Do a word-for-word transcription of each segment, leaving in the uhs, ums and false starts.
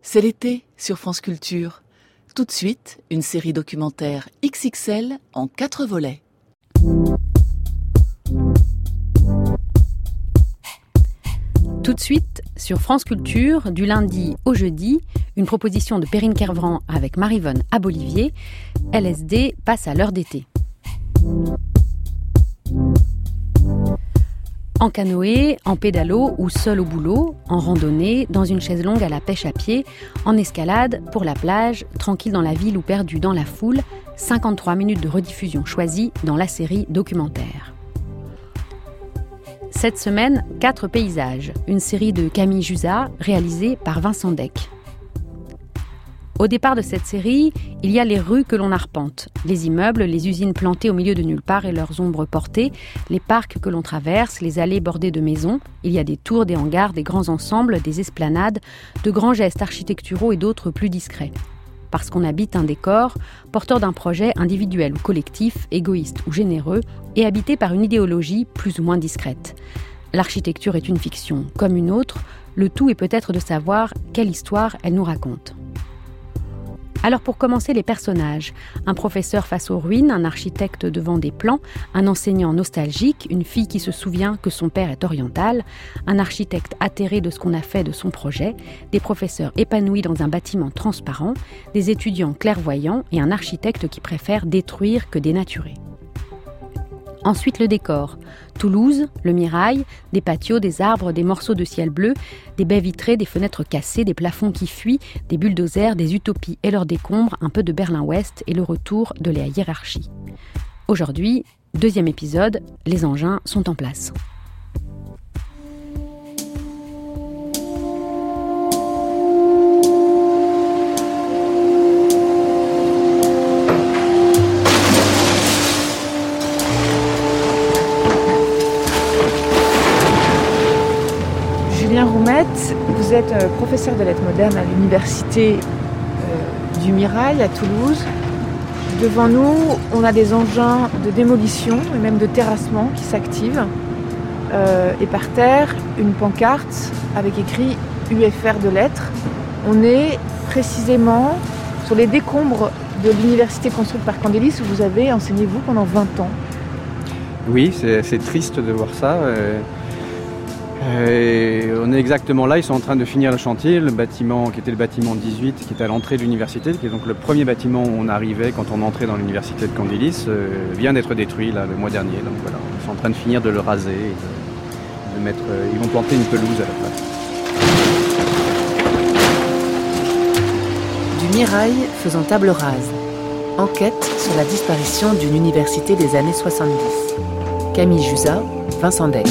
C'est l'été sur France Culture. Tout de suite, une série documentaire X X L en quatre volets. Tout de suite, sur France Culture, du lundi au jeudi, une proposition de Perrine Kervran avec Maryvonne Abolivier. L S D passe à l'heure d'été. En canoë, en pédalo ou seul au boulot, en randonnée, dans une chaise longue à la pêche à pied, en escalade, pour la plage, tranquille dans la ville ou perdu dans la foule, cinquante-trois minutes de rediffusion choisies dans la série documentaire. Cette semaine, quatre paysages, une série de Camille Jusa, réalisée par Vincent Deck. Au départ de cette série, il y a les rues que l'on arpente, les immeubles, les usines plantées au milieu de nulle part et leurs ombres portées, les parcs que l'on traverse, les allées bordées de maisons. Il y a des tours, des hangars, des grands ensembles, des esplanades, de grands gestes architecturaux et d'autres plus discrets. Parce qu'on habite un décor, porteur d'un projet individuel ou collectif, égoïste ou généreux, et habité par une idéologie plus ou moins discrète. L'architecture est une fiction, comme une autre, le tout est peut-être de savoir quelle histoire elle nous raconte. Alors pour commencer, les personnages. Un professeur face aux ruines, un architecte devant des plans, un enseignant nostalgique, une fille qui se souvient que son père est oriental, un architecte atterré de ce qu'on a fait de son projet, des professeurs épanouis dans un bâtiment transparent, des étudiants clairvoyants et un architecte qui préfère détruire que dénaturer. Ensuite, le décor. Toulouse, le Mirail, des patios, des arbres, des morceaux de ciel bleu, des baies vitrées, des fenêtres cassées, des plafonds qui fuient, des bulldozers, des utopies et leurs décombres, un peu de Berlin-Ouest et le retour de la hiérarchie. Aujourd'hui, deuxième épisode, les engins sont en place. Roumette, vous êtes professeur de lettres modernes à l'université euh, du Mirail à Toulouse. Devant nous, on a des engins de démolition et même de terrassement qui s'activent. Euh, et par terre, une pancarte avec écrit U F R de lettres. On est précisément sur les décombres de l'université construite par Candélis où vous avez enseigné vous pendant vingt ans. Oui, c'est, c'est triste de voir ça. Euh... Et on est exactement là, ils sont en train de finir le chantier, le bâtiment qui était le bâtiment dix-huit, qui était à l'entrée de l'université, qui est donc le premier bâtiment où on arrivait quand on entrait dans l'université de Candélis, euh, vient d'être détruit là, le mois dernier. Donc voilà, ils sont en train de finir de le raser, et de, de mettre, euh, ils vont planter une pelouse à la place. Du Mirail faisant table rase. Enquête sur la disparition d'une université des années soixante-dix. Camille Jusa, Vincent Deck.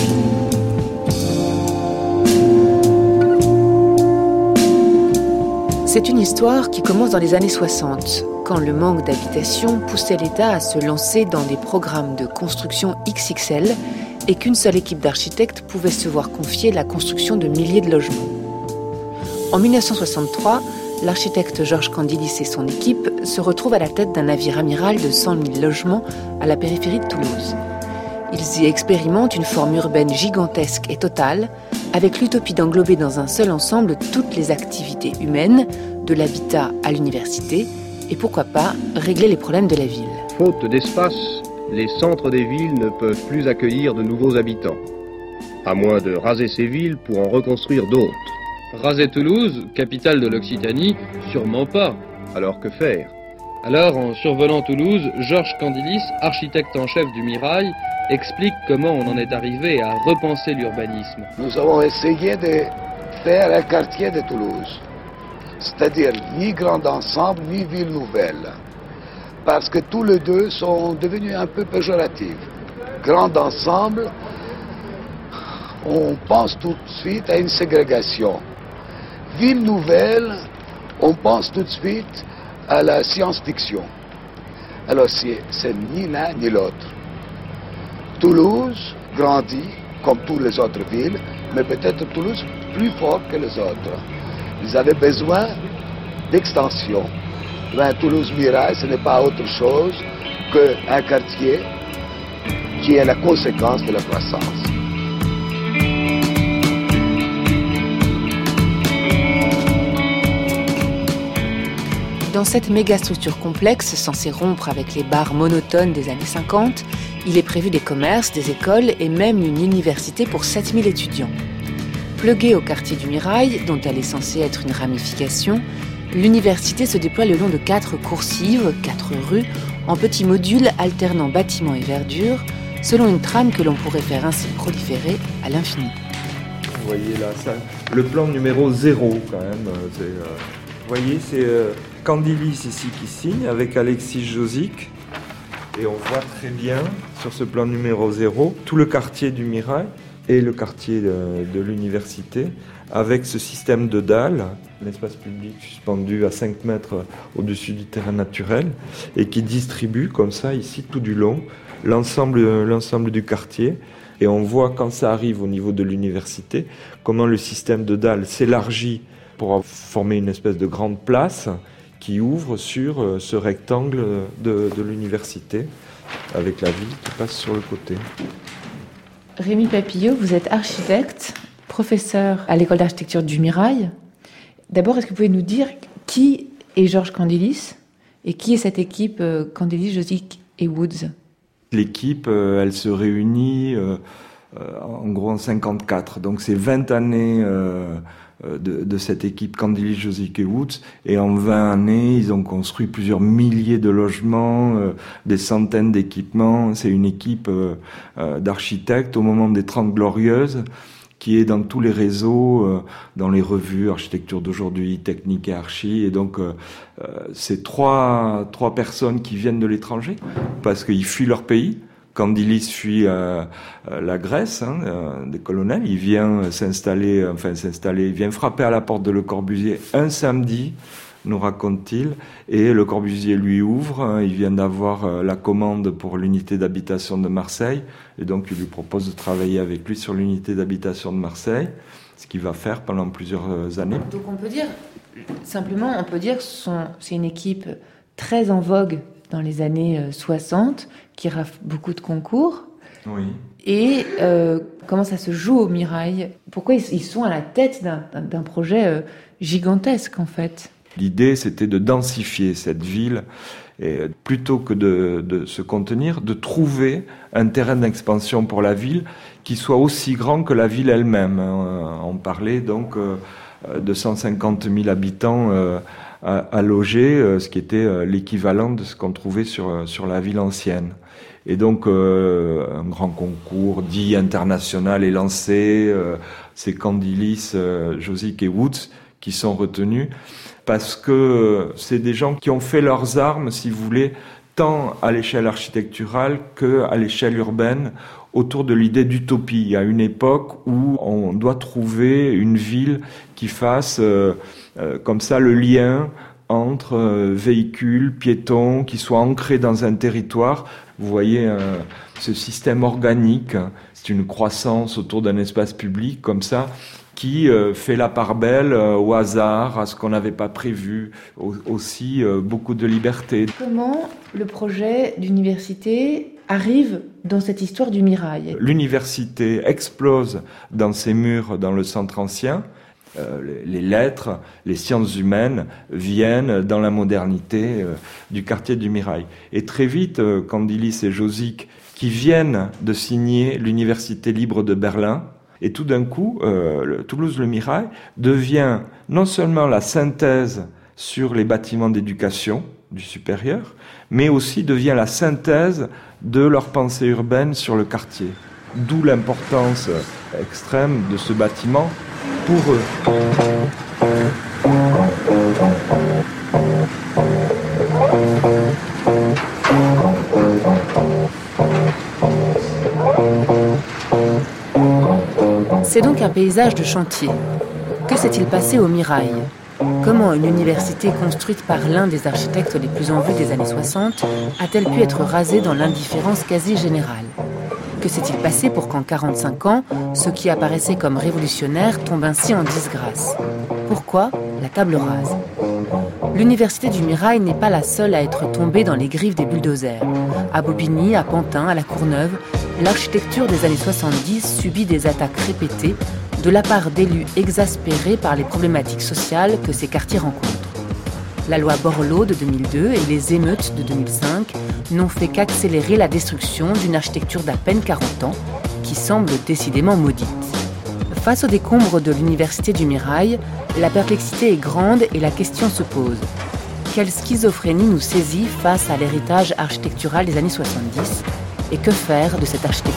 C'est une histoire qui commence dans les années soixante, quand le manque d'habitation poussait l'État à se lancer dans des programmes de construction X X L et qu'une seule équipe d'architectes pouvait se voir confier la construction de milliers de logements. En dix-neuf cent soixante-trois, l'architecte Georges Candélis et son équipe se retrouvent à la tête d'un navire amiral de cent mille logements à la périphérie de Toulouse. Ils y expérimentent une forme urbaine gigantesque et totale, avec l'utopie d'englober dans un seul ensemble toutes les activités humaines, de l'habitat à l'université, et pourquoi pas régler les problèmes de la ville. Faute d'espace, les centres des villes ne peuvent plus accueillir de nouveaux habitants, à moins de raser ces villes pour en reconstruire d'autres. Raser Toulouse, capitale de l'Occitanie, sûrement pas. Alors que faire ? Alors, en survolant Toulouse, Georges Candélis, architecte en chef du Mirail, explique comment on en est arrivé à repenser l'urbanisme. Nous avons essayé de faire un quartier de Toulouse, c'est-à-dire ni grand ensemble, ni ville nouvelle, parce que tous les deux sont devenus un peu péjoratifs. Grand ensemble, on pense tout de suite à une ségrégation. Ville nouvelle, on pense tout de suite à la science-fiction. Alors c'est, c'est ni l'un ni l'autre. Toulouse grandit comme toutes les autres villes, mais peut-être Toulouse plus fort que les autres. Ils avaient besoin d'extension. Ben, Toulouse-Mirail, ce n'est pas autre chose qu'un quartier qui est la conséquence de la croissance. Dans cette méga-structure complexe, censée rompre avec les bars monotones des années cinquante, il est prévu des commerces, des écoles et même une université pour sept mille étudiants. Pluguée au quartier du Mirail, dont elle est censée être une ramification, l'université se déploie le long de quatre coursives, quatre rues, en petits modules alternant bâtiments et verdure, selon une trame que l'on pourrait faire ainsi proliférer à l'infini. Vous voyez là, ça, le plan numéro zéro quand même. C'est, euh, vous voyez, c'est euh, Candilis ici qui signe avec Alexis Josic. Et on voit très bien sur ce plan numéro zéro tout le quartier du Mirail et le quartier de, de l'université avec ce système de dalles, l'espace public suspendu à cinq mètres au-dessus du terrain naturel et qui distribue comme ça ici tout du long l'ensemble, l'ensemble du quartier. Et on voit quand ça arrive au niveau de l'université comment le système de dalles s'élargit pour former une espèce de grande place qui ouvre sur ce rectangle de, de l'université avec la ville qui passe sur le côté. Rémi Papillot, vous êtes architecte, professeur à l'école d'architecture du Mirail. D'abord, est-ce que vous pouvez nous dire qui est Georges Candilis et qui est cette équipe Candilis, Josic et Woods ? L'équipe, euh, elle se réunit euh, euh, en gros en cinquante-quatre. Donc c'est vingt années euh, de, de cette équipe Candilis, Josic et Woods. Et en vingt années, ils ont construit plusieurs milliers de logements, euh, des centaines d'équipements. C'est une équipe euh, euh, d'architectes au moment des Trente Glorieuses qui est dans tous les réseaux, euh, dans les revues Architecture d'aujourd'hui, Technique et Archi. Et donc, euh, euh, c'est trois, trois personnes qui viennent de l'étranger parce qu'ils fuient leur pays. Candilis fuit euh, euh, la Grèce, hein, euh, des colonels. Il vient s'installer, enfin s'installer, il vient frapper à la porte de Le Corbusier un samedi, nous raconte-t-il, et Le Corbusier lui ouvre, hein, il vient d'avoir euh, la commande pour l'unité d'habitation de Marseille, et donc il lui propose de travailler avec lui sur l'unité d'habitation de Marseille, ce qu'il va faire pendant plusieurs années. Donc on peut dire, simplement, on peut dire que son, c'est une équipe très en vogue dans les années soixante, qui rafle beaucoup de concours. Oui. Et euh, comment ça se joue au Mirail ? Pourquoi ils, ils sont à la tête d'un, d'un projet euh, gigantesque, en fait ? L'idée, c'était de densifier cette ville, et plutôt que de, de se contenir, de trouver un terrain d'expansion pour la ville qui soit aussi grand que la ville elle-même. On parlait donc de cent cinquante mille habitants à, à loger, ce qui était l'équivalent de ce qu'on trouvait sur, sur la ville ancienne. Et donc, euh, un grand concours dit international est lancé. Euh, c'est Candilis, euh, Josic et Woods qui sont retenus parce que c'est des gens qui ont fait leurs armes, si vous voulez, tant à l'échelle architecturale qu'à l'échelle urbaine, autour de l'idée d'utopie, à une époque où on doit trouver une ville qui fasse euh, euh, comme ça le lien entre euh, véhicules, piétons, qui soit ancré dans un territoire. Vous voyez euh, ce système organique, c'est une croissance autour d'un espace public comme ça, qui euh, fait la part belle euh, au hasard, à ce qu'on n'avait pas prévu, au, aussi euh, beaucoup de liberté. Comment le projet d'université arrive dans cette histoire du Mirail ? L'université explose dans ses murs dans le centre ancien. Euh, les, les lettres, les sciences humaines viennent dans la modernité euh, du quartier du Mirail. Et très vite, euh, Candilis et Josic, qui viennent de signer l'Université libre de Berlin, et tout d'un coup, euh, le, Toulouse-le Mirail devient non seulement la synthèse sur les bâtiments d'éducation du supérieur, mais aussi devient la synthèse de leur pensée urbaine sur le quartier. D'où l'importance extrême de ce bâtiment pour eux. C'est donc un paysage de chantier. Que s'est-il passé au Mirail ? Comment une université construite par l'un des architectes les plus en vue des années soixante a-t-elle pu être rasée dans l'indifférence quasi générale ? Que s'est-il passé pour qu'en quarante-cinq ans, ce qui apparaissait comme révolutionnaire tombe ainsi en disgrâce ? Pourquoi la table rase ? L'université du Mirail n'est pas la seule à être tombée dans les griffes des bulldozers. À Bobigny, à Pantin, à la Courneuve, l'architecture des années soixante-dix subit des attaques répétées de la part d'élus exaspérés par les problématiques sociales que ces quartiers rencontrent. La loi Borloo de deux mille deux et les émeutes de deux mille cinq n'ont fait qu'accélérer la destruction d'une architecture d'à peine quarante ans, qui semble décidément maudite. Face aux décombres de l'université du Mirail, la perplexité est grande et la question se pose. Quelle schizophrénie nous saisit face à l'héritage architectural des années soixante-dix et que faire de cette architecture ?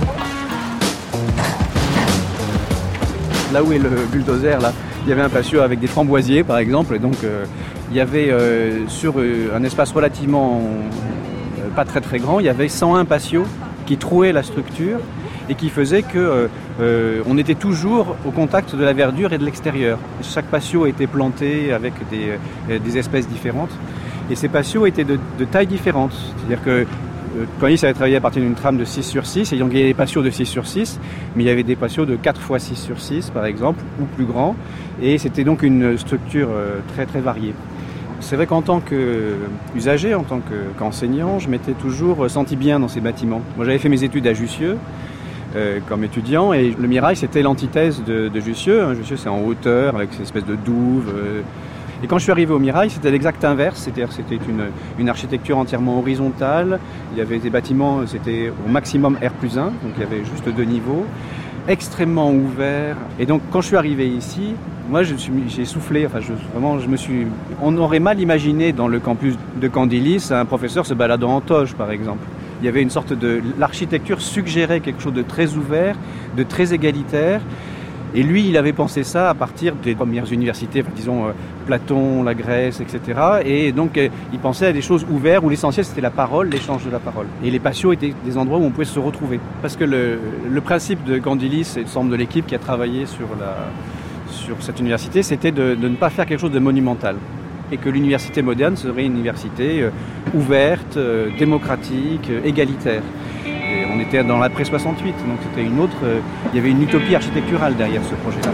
Là où est le bulldozer, là, il y avait un patio avec des framboisiers par exemple, et donc euh, il y avait euh, sur euh, un espace relativement euh, pas très très grand, il y avait cent un patios qui trouaient la structure et qui faisaient que euh, euh, on était toujours au contact de la verdure et de l'extérieur. Chaque patio était planté avec des, euh, des espèces différentes et ces patios étaient de, de tailles différentes, c'est-à-dire que Candélis avait travaillé à partir d'une trame de six sur six, et donc il y avait des patios de six sur six, mais il y avait des patios de quatre fois six sur six par exemple, ou plus grands, et c'était donc une structure très très variée. C'est vrai qu'en tant qu'usager, en tant que, qu'enseignant, je m'étais toujours senti bien dans ces bâtiments. Moi j'avais fait mes études à Jussieu euh, comme étudiant, et le Mirail c'était l'antithèse de, de Jussieu. Jussieu c'est en hauteur, avec cette espèce de douve. Euh, Et quand je suis arrivé au Mirail, c'était l'exact inverse, c'est-à-dire c'était une, une architecture entièrement horizontale, il y avait des bâtiments, c'était au maximum R plus un, donc il y avait juste deux niveaux, extrêmement ouverts. Et donc quand je suis arrivé ici, moi je suis, j'ai soufflé, enfin je, vraiment je me suis... On aurait mal imaginé dans le campus de Candélis un professeur se baladant en toge par exemple. Il y avait une sorte de... L'architecture suggérait quelque chose de très ouvert, de très égalitaire. Et lui, il avait pensé ça à partir des premières universités, enfin, disons euh, Platon, la Grèce, et cetera. Et donc, euh, il pensait à des choses ouvertes où l'essentiel, c'était la parole, l'échange de la parole. Et les patios étaient des endroits où on pouvait se retrouver. Parce que le, le principe de Candélis et l'ensemble de l'équipe qui a travaillé sur, la, sur cette université, c'était de, de ne pas faire quelque chose de monumental. Et que l'université moderne serait une université euh, ouverte, euh, démocratique, euh, égalitaire. Et on était dans l'après soixante-huit, donc c'était une autre... Euh, il y avait une utopie architecturale derrière ce projet-là.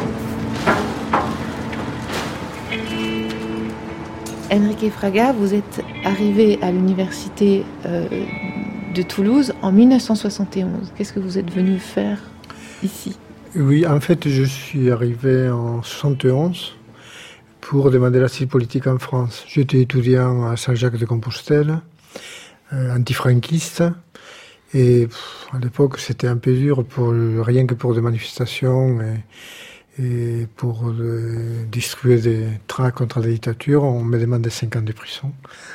Enrique Fraga, vous êtes arrivé à l'université euh, de Toulouse en mille neuf cent soixante et onze. Qu'est-ce que vous êtes venu faire ici ? Oui, en fait, je suis arrivé en soixante et onze pour demander l'asile politique en France. J'étais étudiant à Saint-Jacques-de-Compostelle, euh, antifranquiste. Et pff, à l'époque, c'était un peu dur, pour, rien que pour des manifestations et, et pour euh, distribuer des tracts contre la dictature. On me demandait cinq ans de prison.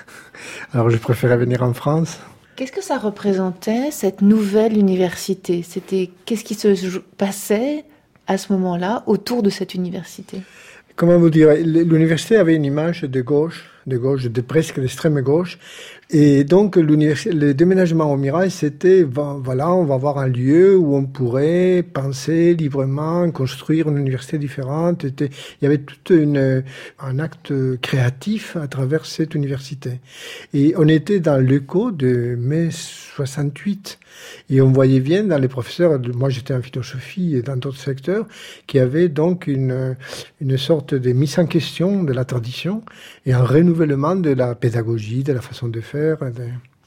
Alors je préférais venir en France. Qu'est-ce que ça représentait, cette nouvelle université ? C'était, qu'est-ce qui se passait à ce moment-là autour de cette université ? Comment vous dire, l'université avait une image de gauche, de gauche, de presque d'extrême gauche. Et donc, le déménagement au Mirail, c'était, voilà, on va avoir un lieu où on pourrait penser librement, construire une université différente. Il y avait tout une, un acte créatif à travers cette université. Et on était dans l'écho de mai soixante-huit. Et on voyait bien dans les professeurs, moi j'étais en philosophie et dans d'autres secteurs, qui avaient donc une, une sorte de mise en question de la tradition et un renouvellement de la pédagogie, de la façon de faire. De...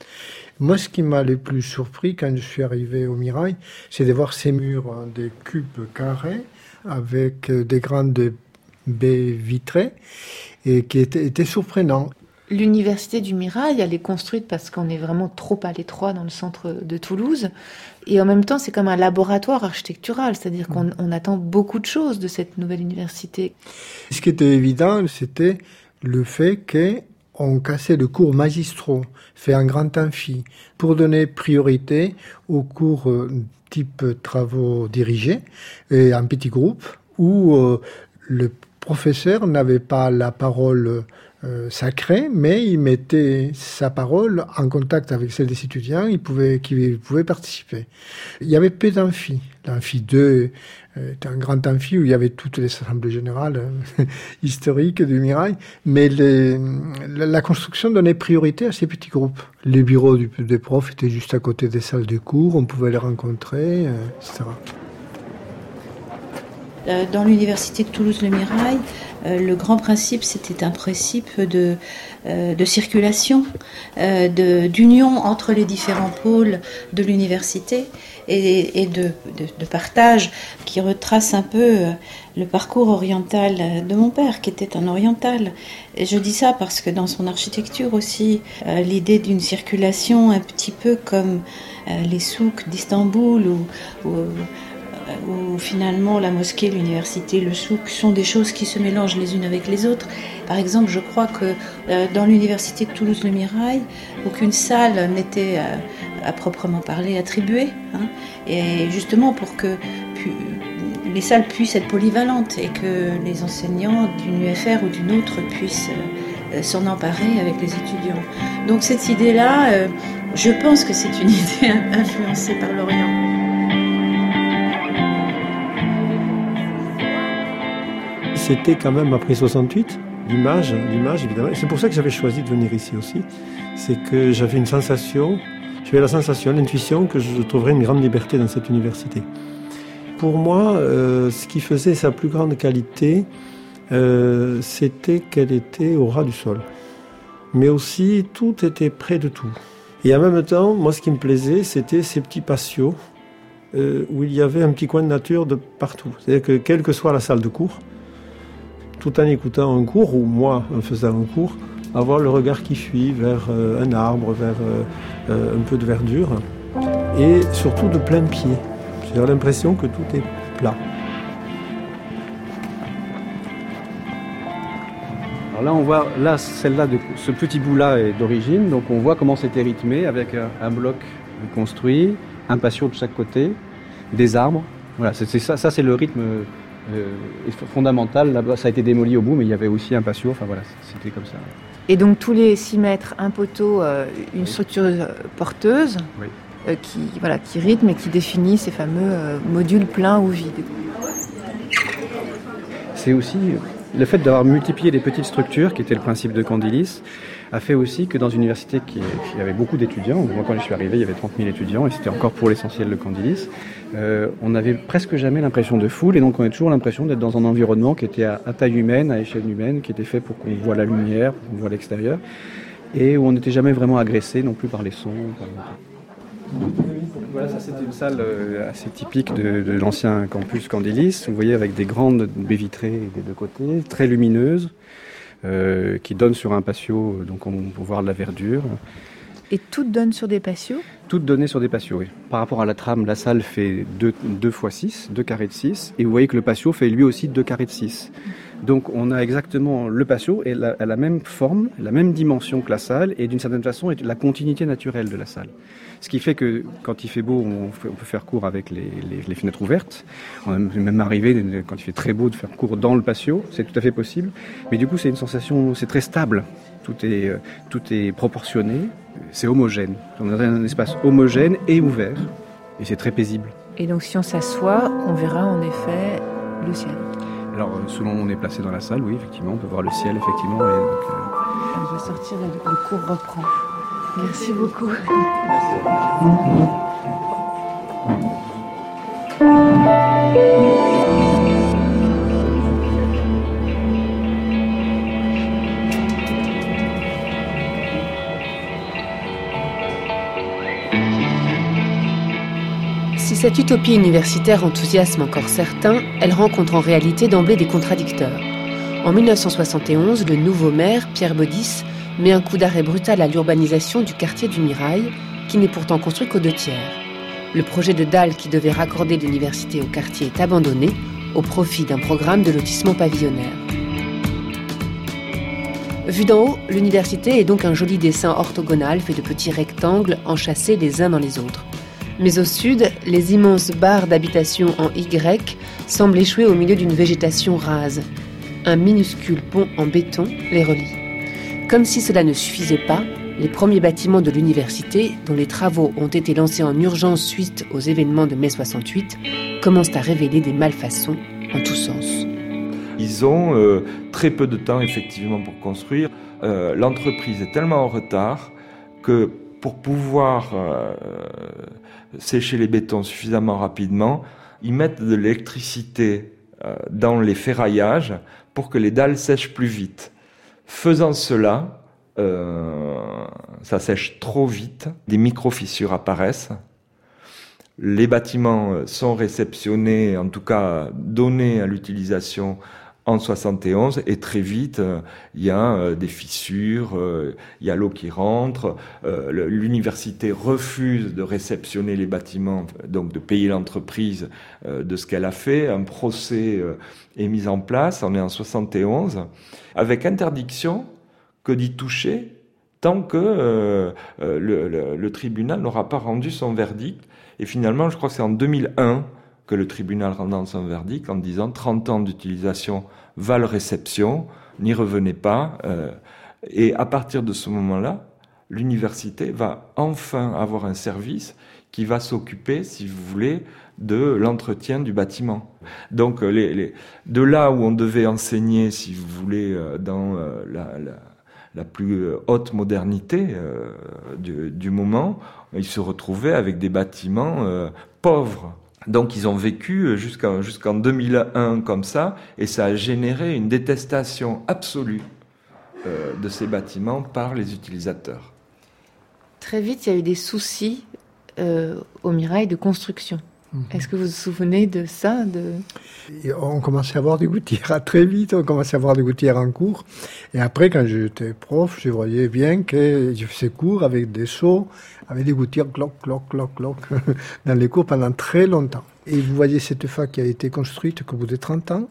Moi, ce qui m'a le plus surpris quand je suis arrivé au Mirail, c'est de voir ces murs, hein, des cubes carrés avec des grandes baies vitrées et qui étaient, étaient surprenants. L'université du Mirail, elle est construite parce qu'on est vraiment trop à l'étroit dans le centre de Toulouse. Et en même temps, c'est comme un laboratoire architectural, c'est-à-dire qu'on on attend beaucoup de choses de cette nouvelle université. Ce qui était évident, c'était le fait qu'on cassait le cours magistraux, fait un grand amphi, pour donner priorité aux cours type travaux dirigés, et en petits groupes, où euh, le professeur n'avait pas la parole Euh, sacré, mais il mettait sa parole en contact avec celle des étudiants il pouvait, qui pouvaient participer. Il y avait peu d'amphis. L'amphi deux euh, était un grand amphi où il y avait toutes les assemblées générales euh, historiques du Mirail, mais les, la, la construction donnait priorité à ces petits groupes. Les bureaux du, des profs étaient juste à côté des salles de cours, on pouvait les rencontrer, euh, et cetera. Dans l'université de Toulouse-Le Mirail, le grand principe, c'était un principe de, de circulation, de, d'union entre les différents pôles de l'université et, et de, de, de partage qui retrace un peu le parcours oriental de mon père, qui était un oriental. Et je dis ça parce que dans son architecture aussi, l'idée d'une circulation un petit peu comme les souks d'Istanbul ou, ou où finalement la mosquée, l'université, le souk sont des choses qui se mélangent les unes avec les autres. Par exemple, je crois que euh, dans l'université de Toulouse-Le Mirail, aucune salle n'était euh, à proprement parler attribuée. Hein, et justement pour que pu, les salles puissent être polyvalentes et que les enseignants d'une U F R ou d'une autre puissent euh, s'en emparer avec les étudiants. Donc cette idée-là, euh, je pense que c'est une idée influencée par l'Orient. C'était quand même après soixante-huit, l'image, l'image évidemment. C'est pour ça que j'avais choisi de venir ici aussi. C'est que j'avais une sensation, j'avais la sensation, l'intuition que je trouverais une grande liberté dans cette université. Pour moi, euh, ce qui faisait sa plus grande qualité, euh, c'était qu'elle était au ras du sol. Mais aussi, tout était près de tout. Et en même temps, moi, ce qui me plaisait, c'était ces petits patios euh, où il y avait un petit coin de nature de partout. C'est-à-dire que quelle que soit la salle de cours, tout en écoutant un cours, ou moi en faisant un cours, avoir le regard qui fuit vers euh, un arbre, vers euh, un peu de verdure, et surtout de plein pied. J'ai l'impression que tout est plat. Alors là, on voit, là, celle-là, de, ce petit bout-là est d'origine, donc on voit comment c'était rythmé avec un, un bloc construit, un patio de chaque côté, des arbres. Voilà, c'est, c'est ça, ça c'est le rythme. Euh, fondamental, là-bas ça a été démoli au bout, mais il y avait aussi un patio, enfin voilà, c'était comme ça. Et donc tous les six mètres, un poteau, euh, une oui. structure euh, porteuse, oui. euh, qui, voilà, qui rythme et qui définit ces fameux euh, modules pleins ou vides. C'est aussi le fait d'avoir multiplié les petites structures, qui était le principe de Candilis, a fait aussi que dans une université qui, qui avait beaucoup d'étudiants, moi quand je suis arrivé il y avait trente mille étudiants et c'était encore pour l'essentiel de Candilis, euh, on n'avait presque jamais l'impression de foule et donc on a toujours l'impression d'être dans un environnement qui était à, à taille humaine, à échelle humaine, qui était fait pour qu'on voit la lumière, pour qu'on voit l'extérieur et où on n'était jamais vraiment agressé non plus par les sons. Par... Voilà, ça c'était une salle assez typique de, de l'ancien campus Candilis, vous voyez avec des grandes baies vitrées des deux côtés, très lumineuses. Euh, qui donne sur un patio, donc on peut voir de la verdure. Et toutes donnent sur des patios ? Toutes données sur des patios, oui. Par rapport à la trame, la salle fait deux fois six, deux carrés de six, et vous voyez que le patio fait lui aussi deux carrés de six. Donc on a exactement le patio et la, la même forme, la même dimension que la salle, et d'une certaine façon la continuité naturelle de la salle. Ce qui fait que quand il fait beau, on, fait, on peut faire cours avec les, les, les fenêtres ouvertes. On est même arrivé, quand il fait très beau, de faire cours dans le patio, c'est tout à fait possible. Mais du coup, c'est une sensation, c'est très stable. Tout est, tout est proportionné, c'est homogène. On a un espace homogène et ouvert, et c'est très paisible. Et donc si on s'assoit, on verra en effet le ciel. Alors, selon où on est placé dans la salle, oui, effectivement, on peut voir le ciel, effectivement. Et donc, euh... On va sortir et le cours reprend. Merci beaucoup. Si cette utopie universitaire enthousiasme encore certains, elle rencontre en réalité d'emblée des contradicteurs. En mille neuf cent soixante et onze, le nouveau maire, Pierre Baudis, met un coup d'arrêt brutal à l'urbanisation du quartier du Mirail, qui n'est pourtant construit qu'aux deux tiers. Le projet de dalle qui devait raccorder l'université au quartier est abandonné au profit d'un programme de lotissement pavillonnaire. Vu d'en haut, l'université est donc un joli dessin orthogonal fait de petits rectangles enchâssés les uns dans les autres. Mais au sud, les immenses barres d'habitation en Y semblent échouer au milieu d'une végétation rase. Un minuscule pont en béton les relie. Comme si cela ne suffisait pas, les premiers bâtiments de l'université, dont les travaux ont été lancés en urgence suite aux événements de mai soixante-huit, commencent à révéler des malfaçons en tous sens. Ils ont euh, très peu de temps effectivement pour construire. Euh, l'entreprise est tellement en retard que pour pouvoir euh, sécher les bétons suffisamment rapidement, ils mettent de l'électricité euh, dans les ferraillages pour que les dalles sèchent plus vite. Faisant cela, euh, ça sèche trop vite, des micro-fissures apparaissent. Les bâtiments sont réceptionnés, en tout cas donnés à l'utilisation en soixante et onze, et très vite, il euh, y a euh, des fissures, il euh, y a l'eau qui rentre, euh, le, l'université refuse de réceptionner les bâtiments, donc de payer l'entreprise euh, de ce qu'elle a fait. Un procès euh, est mis en place, on est en soixante et onze, avec interdiction que d'y toucher tant que euh, euh, le, le, le tribunal n'aura pas rendu son verdict. Et finalement, je crois que c'est en deux mille un que le tribunal rend son verdict en disant trente ans d'utilisation valent réception, n'y revenez pas. Euh, et à partir de ce moment-là, l'université va enfin avoir un service qui va s'occuper, si vous voulez, de l'entretien du bâtiment. Donc, les, les, de là où on devait enseigner, si vous voulez, dans la, la, la plus haute modernité euh, du, du moment, ils se retrouvaient avec des bâtiments euh, pauvres. Donc ils ont vécu jusqu'en, jusqu'en deux mille un comme ça, et ça a généré une détestation absolue euh, de ces bâtiments par les utilisateurs. Très vite, il y a eu des soucis euh, au Mirail de construction. Est-ce que vous vous souvenez de ça de... On commençait à avoir des gouttières très vite, on commençait à avoir des gouttières en cours. Et après, quand j'étais prof, je voyais bien que je faisais cours avec des seaux, avec des gouttières cloc, cloc, cloc, cloc, dans les cours pendant très longtemps. Et vous voyez cette fac qui a été construite qu'au bout de trente ans,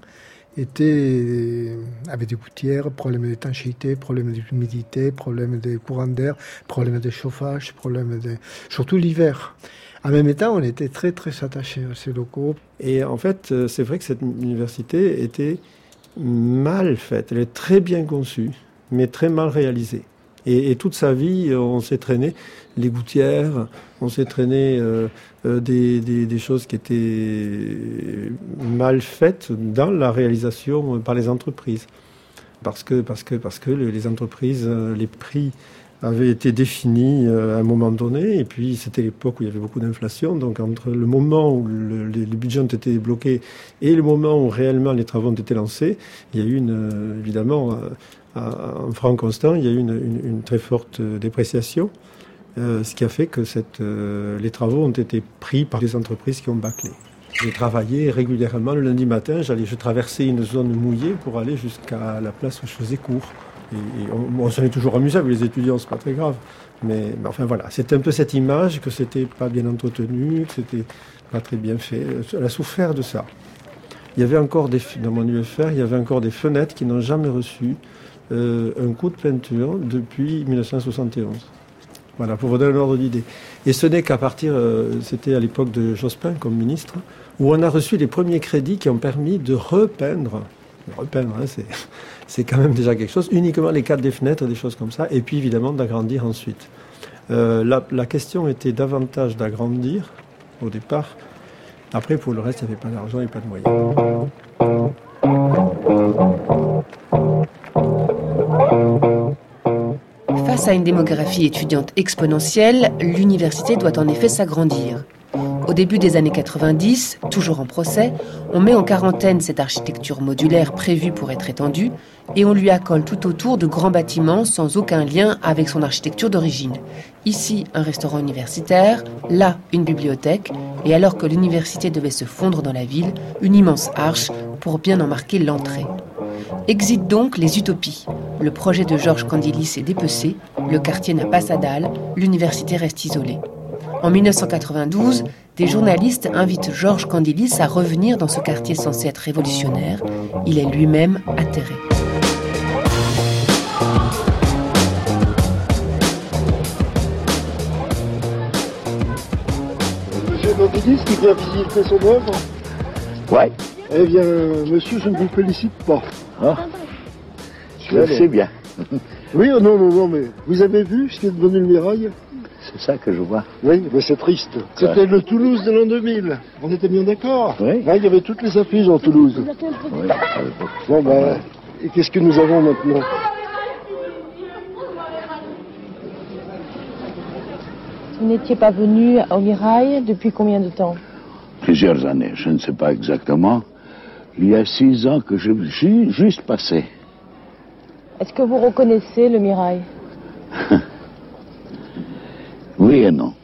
était avec des gouttières, problème d'étanchéité, problème d'humidité, problème de courant d'air, problème de chauffage, problème de... surtout l'hiver. En même temps, on était très, très attachés à ces locaux. Et en fait, c'est vrai que cette université était mal faite. Elle est très bien conçue, mais très mal réalisée. Et, et toute sa vie, on s'est traîné les gouttières, on s'est traîné euh, euh, des, des, des choses qui étaient mal faites dans la réalisation par les entreprises. Parce que, parce que, parce que les entreprises, les prix avait été défini à un moment donné, et puis c'était l'époque où il y avait beaucoup d'inflation, donc entre le moment où le, les, les budgets ont été bloqués et le moment où réellement les travaux ont été lancés, il y a eu une, évidemment, en franc constant, il y a eu une, une, une très forte dépréciation, euh, ce qui a fait que cette, euh, les travaux ont été pris par des entreprises qui ont bâclé. J'ai travaillé régulièrement le lundi matin, j'allais, je traversais une zone mouillée pour aller jusqu'à la place où je faisais cours. Et, et on, on s'en est toujours amusé avec les étudiants, c'est pas très grave. Mais, mais enfin voilà, c'était un peu cette image que c'était pas bien entretenu, que c'était pas très bien fait. Elle a souffert de ça. Il y avait encore des, dans mon U F R, il y avait encore des fenêtres qui n'ont jamais reçu euh, un coup de peinture depuis dix-neuf cent soixante et onze. Voilà, pour vous donner un ordre d'idée. Et ce n'est qu'à partir, euh, c'était à l'époque de Jospin comme ministre, où on a reçu les premiers crédits qui ont permis de repeindre. Repeindre, hein, c'est, c'est quand même déjà quelque chose. Uniquement les cadres des fenêtres, des choses comme ça. Et puis évidemment d'agrandir ensuite. Euh, la, la question était davantage d'agrandir au départ. Après, pour le reste, il n'y avait pas d'argent et pas de moyens. Face à une démographie étudiante exponentielle, l'université doit en effet s'agrandir. Au début des années quatre-vingt-dix, toujours en procès, on met en quarantaine cette architecture modulaire prévue pour être étendue et on lui accole tout autour de grands bâtiments sans aucun lien avec son architecture d'origine. Ici, un restaurant universitaire, là, une bibliothèque, et alors que l'université devait se fondre dans la ville, une immense arche pour bien en marquer l'entrée. Exit donc les utopies. Le projet de Georges Candilis est dépecé, le quartier n'a pas sa dalle, l'université reste isolée. En dix-neuf cent quatre-vingt-douze, des journalistes invitent Georges Candilis à revenir dans ce quartier censé être révolutionnaire. Il est lui-même atterré. Monsieur Candilis qui vient visiter son œuvre ? Ouais. Eh bien, monsieur, je ne vous félicite pas. Ah, je sais bien. Oui, oh non, non, non, mais vous avez vu ce qui est devenu le Mirail ? C'est ça que je vois. Oui, mais c'est triste. C'était ouais. Le Toulouse de l'an deux mille. On était bien d'accord. Oui. Là, il y avait toutes les affiches en Toulouse. Oui. Bon, ben, ouais. Et qu'est-ce que nous avons maintenant ? Vous n'étiez pas venu au Mirail depuis combien de temps ? Plusieurs années, je ne sais pas exactement. Il y a six ans que je suis juste passé. Est-ce que vous reconnaissez le Mirail? Oui et non.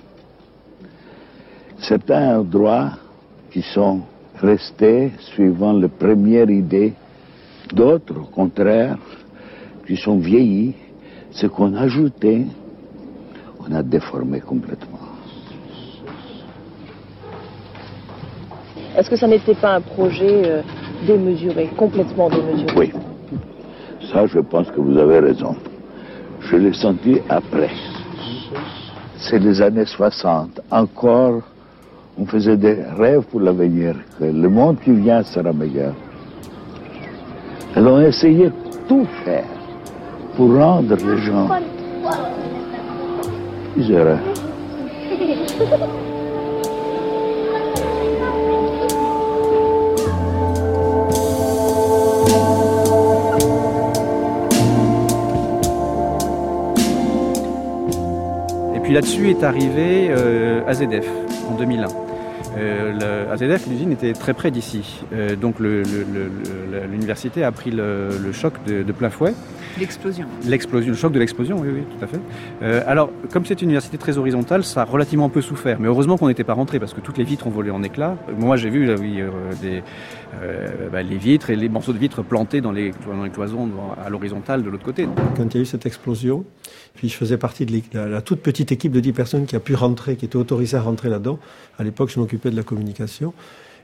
Certains endroits qui sont restés suivant la première idée, d'autres, au contraire, qui sont vieillis. Ce qu'on a ajouté, on a déformé complètement. Est-ce que ça n'était pas un projet euh, démesuré, complètement démesuré? Oui. Ça, je pense que vous avez raison. Je l'ai senti après. C'est les années soixante. Encore, on faisait des rêves pour l'avenir, que le monde qui vient sera meilleur. Et on essayait de tout faire pour rendre les gens plus heureux. Puis là-dessus est arrivé euh, A Z F en deux mille un. Euh, le, A Z F, l'usine était très près d'ici. Euh, donc le, le, le, l'université a pris le, le choc de, de plein fouet. L'explosion. L'explosion, le choc de l'explosion, oui, oui, tout à fait. Euh, alors, comme c'est une université très horizontale, ça a relativement peu souffert. Mais heureusement qu'on n'était pas rentré parce que toutes les vitres ont volé en éclats. Moi, j'ai vu là, oui, euh, des, euh, bah, les vitres et les morceaux de vitres plantés dans les, dans les cloisons à l'horizontale de l'autre côté. Quand il y a eu cette explosion, puis je faisais partie de la, la toute petite équipe de dix personnes qui a pu rentrer, qui était autorisée à rentrer là-dedans. À l'époque, je m'occupais de la communication.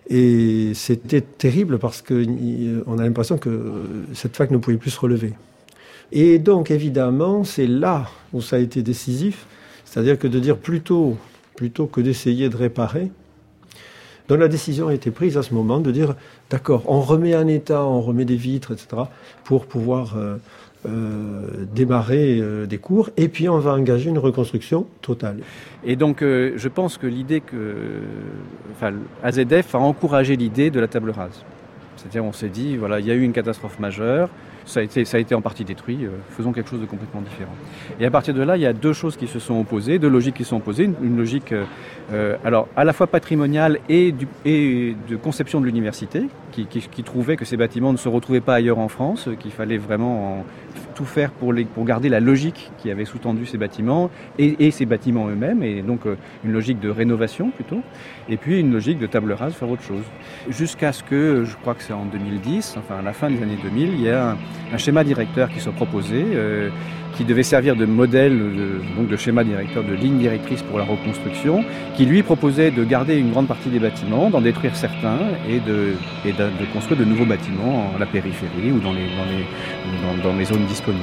Et c'était terrible parce qu'on a l'impression que cette fac ne pouvait plus se relever. Et donc, évidemment, c'est là où ça a été décisif, c'est-à-dire que de dire plutôt, plutôt que d'essayer de réparer. Donc la décision a été prise à ce moment de dire, d'accord, on remet en état, on remet des vitres, et cetera, pour pouvoir euh, euh, démarrer euh, des cours, et puis on va engager une reconstruction totale. Et donc, euh, je pense que l'idée que... Enfin, A Z F a encouragé l'idée de la table rase. C'est-à-dire, on s'est dit, voilà, il y a eu une catastrophe majeure, ça a été, ça a été en partie détruit, euh, faisons quelque chose de complètement différent. Et à partir de là, il y a deux choses qui se sont opposées, deux logiques qui se sont opposées. Une, une logique, euh, alors, à la fois patrimoniale et, du, et de conception de l'université, qui, qui, qui trouvait que ces bâtiments ne se retrouvaient pas ailleurs en France, qu'il fallait vraiment en, tout faire pour, les, pour garder la logique qui avait sous-tendu ces bâtiments et, et ces bâtiments eux-mêmes, et donc euh, une logique de rénovation plutôt, et puis une logique de table rase, faire autre chose. Jusqu'à ce que, je crois que c'est en deux mille dix, enfin à la fin des années deux mille, il y a un, un schéma directeur qui soit proposé, euh, qui devait servir de modèle, de, donc de schéma directeur, de ligne directrice pour la reconstruction, qui lui proposait de garder une grande partie des bâtiments, d'en détruire certains et de, et de, de construire de nouveaux bâtiments à la périphérie ou dans les, dans les, dans, dans les zones disponibles.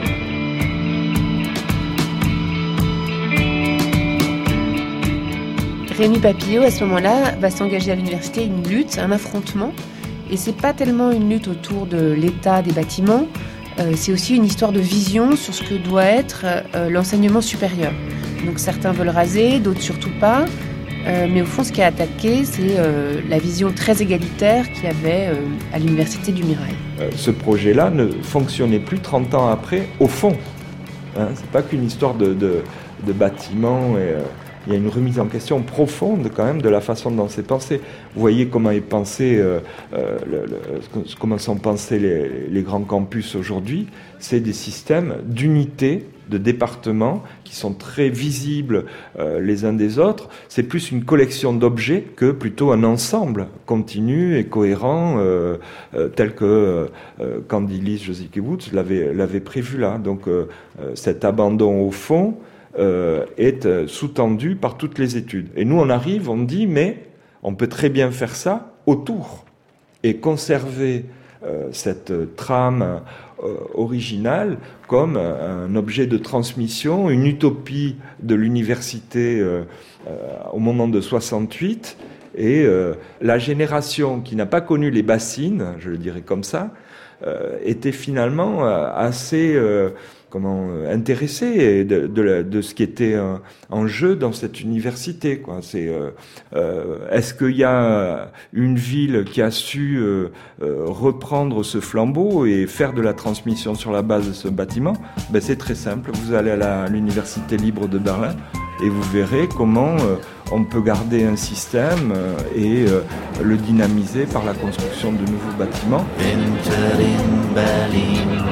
Rémi Papillot, à ce moment-là, va s'engager à l'université une lutte, un affrontement. Et c'est pas tellement une lutte autour de l'état des bâtiments, euh, c'est aussi une histoire de vision sur ce que doit être euh, l'enseignement supérieur. Donc certains veulent raser, d'autres surtout pas. Euh, mais au fond, ce qui est attaqué, c'est euh, la vision très égalitaire qu'il y avait euh, à l'université du Mirail. Euh, ce projet-là ne fonctionnait plus trente ans après, au fond. Hein, c'est pas qu'une histoire de, de, de bâtiments et... Euh... Il y a une remise en question profonde quand même de la façon dont c'est pensé. Vous voyez comment est pensé, euh, euh, le, le, comment sont pensés les, les grands campus aujourd'hui. C'est des systèmes d'unités, de départements qui sont très visibles euh, les uns des autres. C'est plus une collection d'objets que plutôt un ensemble continu et cohérent euh, euh, tel que euh, Candilis Josikewitz l'avait, l'avait prévu là. Donc euh, cet abandon au fond Euh, est euh, sous-tendu par toutes les études. Et nous, on arrive, on dit, mais on peut très bien faire ça autour et conserver euh, cette trame euh, originale comme un, un objet de transmission, une utopie de l'université euh, euh, au moment de soixante-huit. Et euh, la génération qui n'a pas connu les bassines, je le dirais comme ça, euh, était finalement euh, assez... Euh, comment euh, intéressé de, de, de, de ce qui était en, en jeu dans cette université, quoi. C'est, euh, euh, est-ce qu'il y a une ville qui a su euh, euh, reprendre ce flambeau et faire de la transmission sur la base de ce bâtiment? Ben, c'est très simple. Vous allez à, la, à l'université libre de Berlin Et vous verrez comment euh, on peut garder un système euh, et euh, le dynamiser par la construction de nouveaux bâtiments. Winter in Berlin,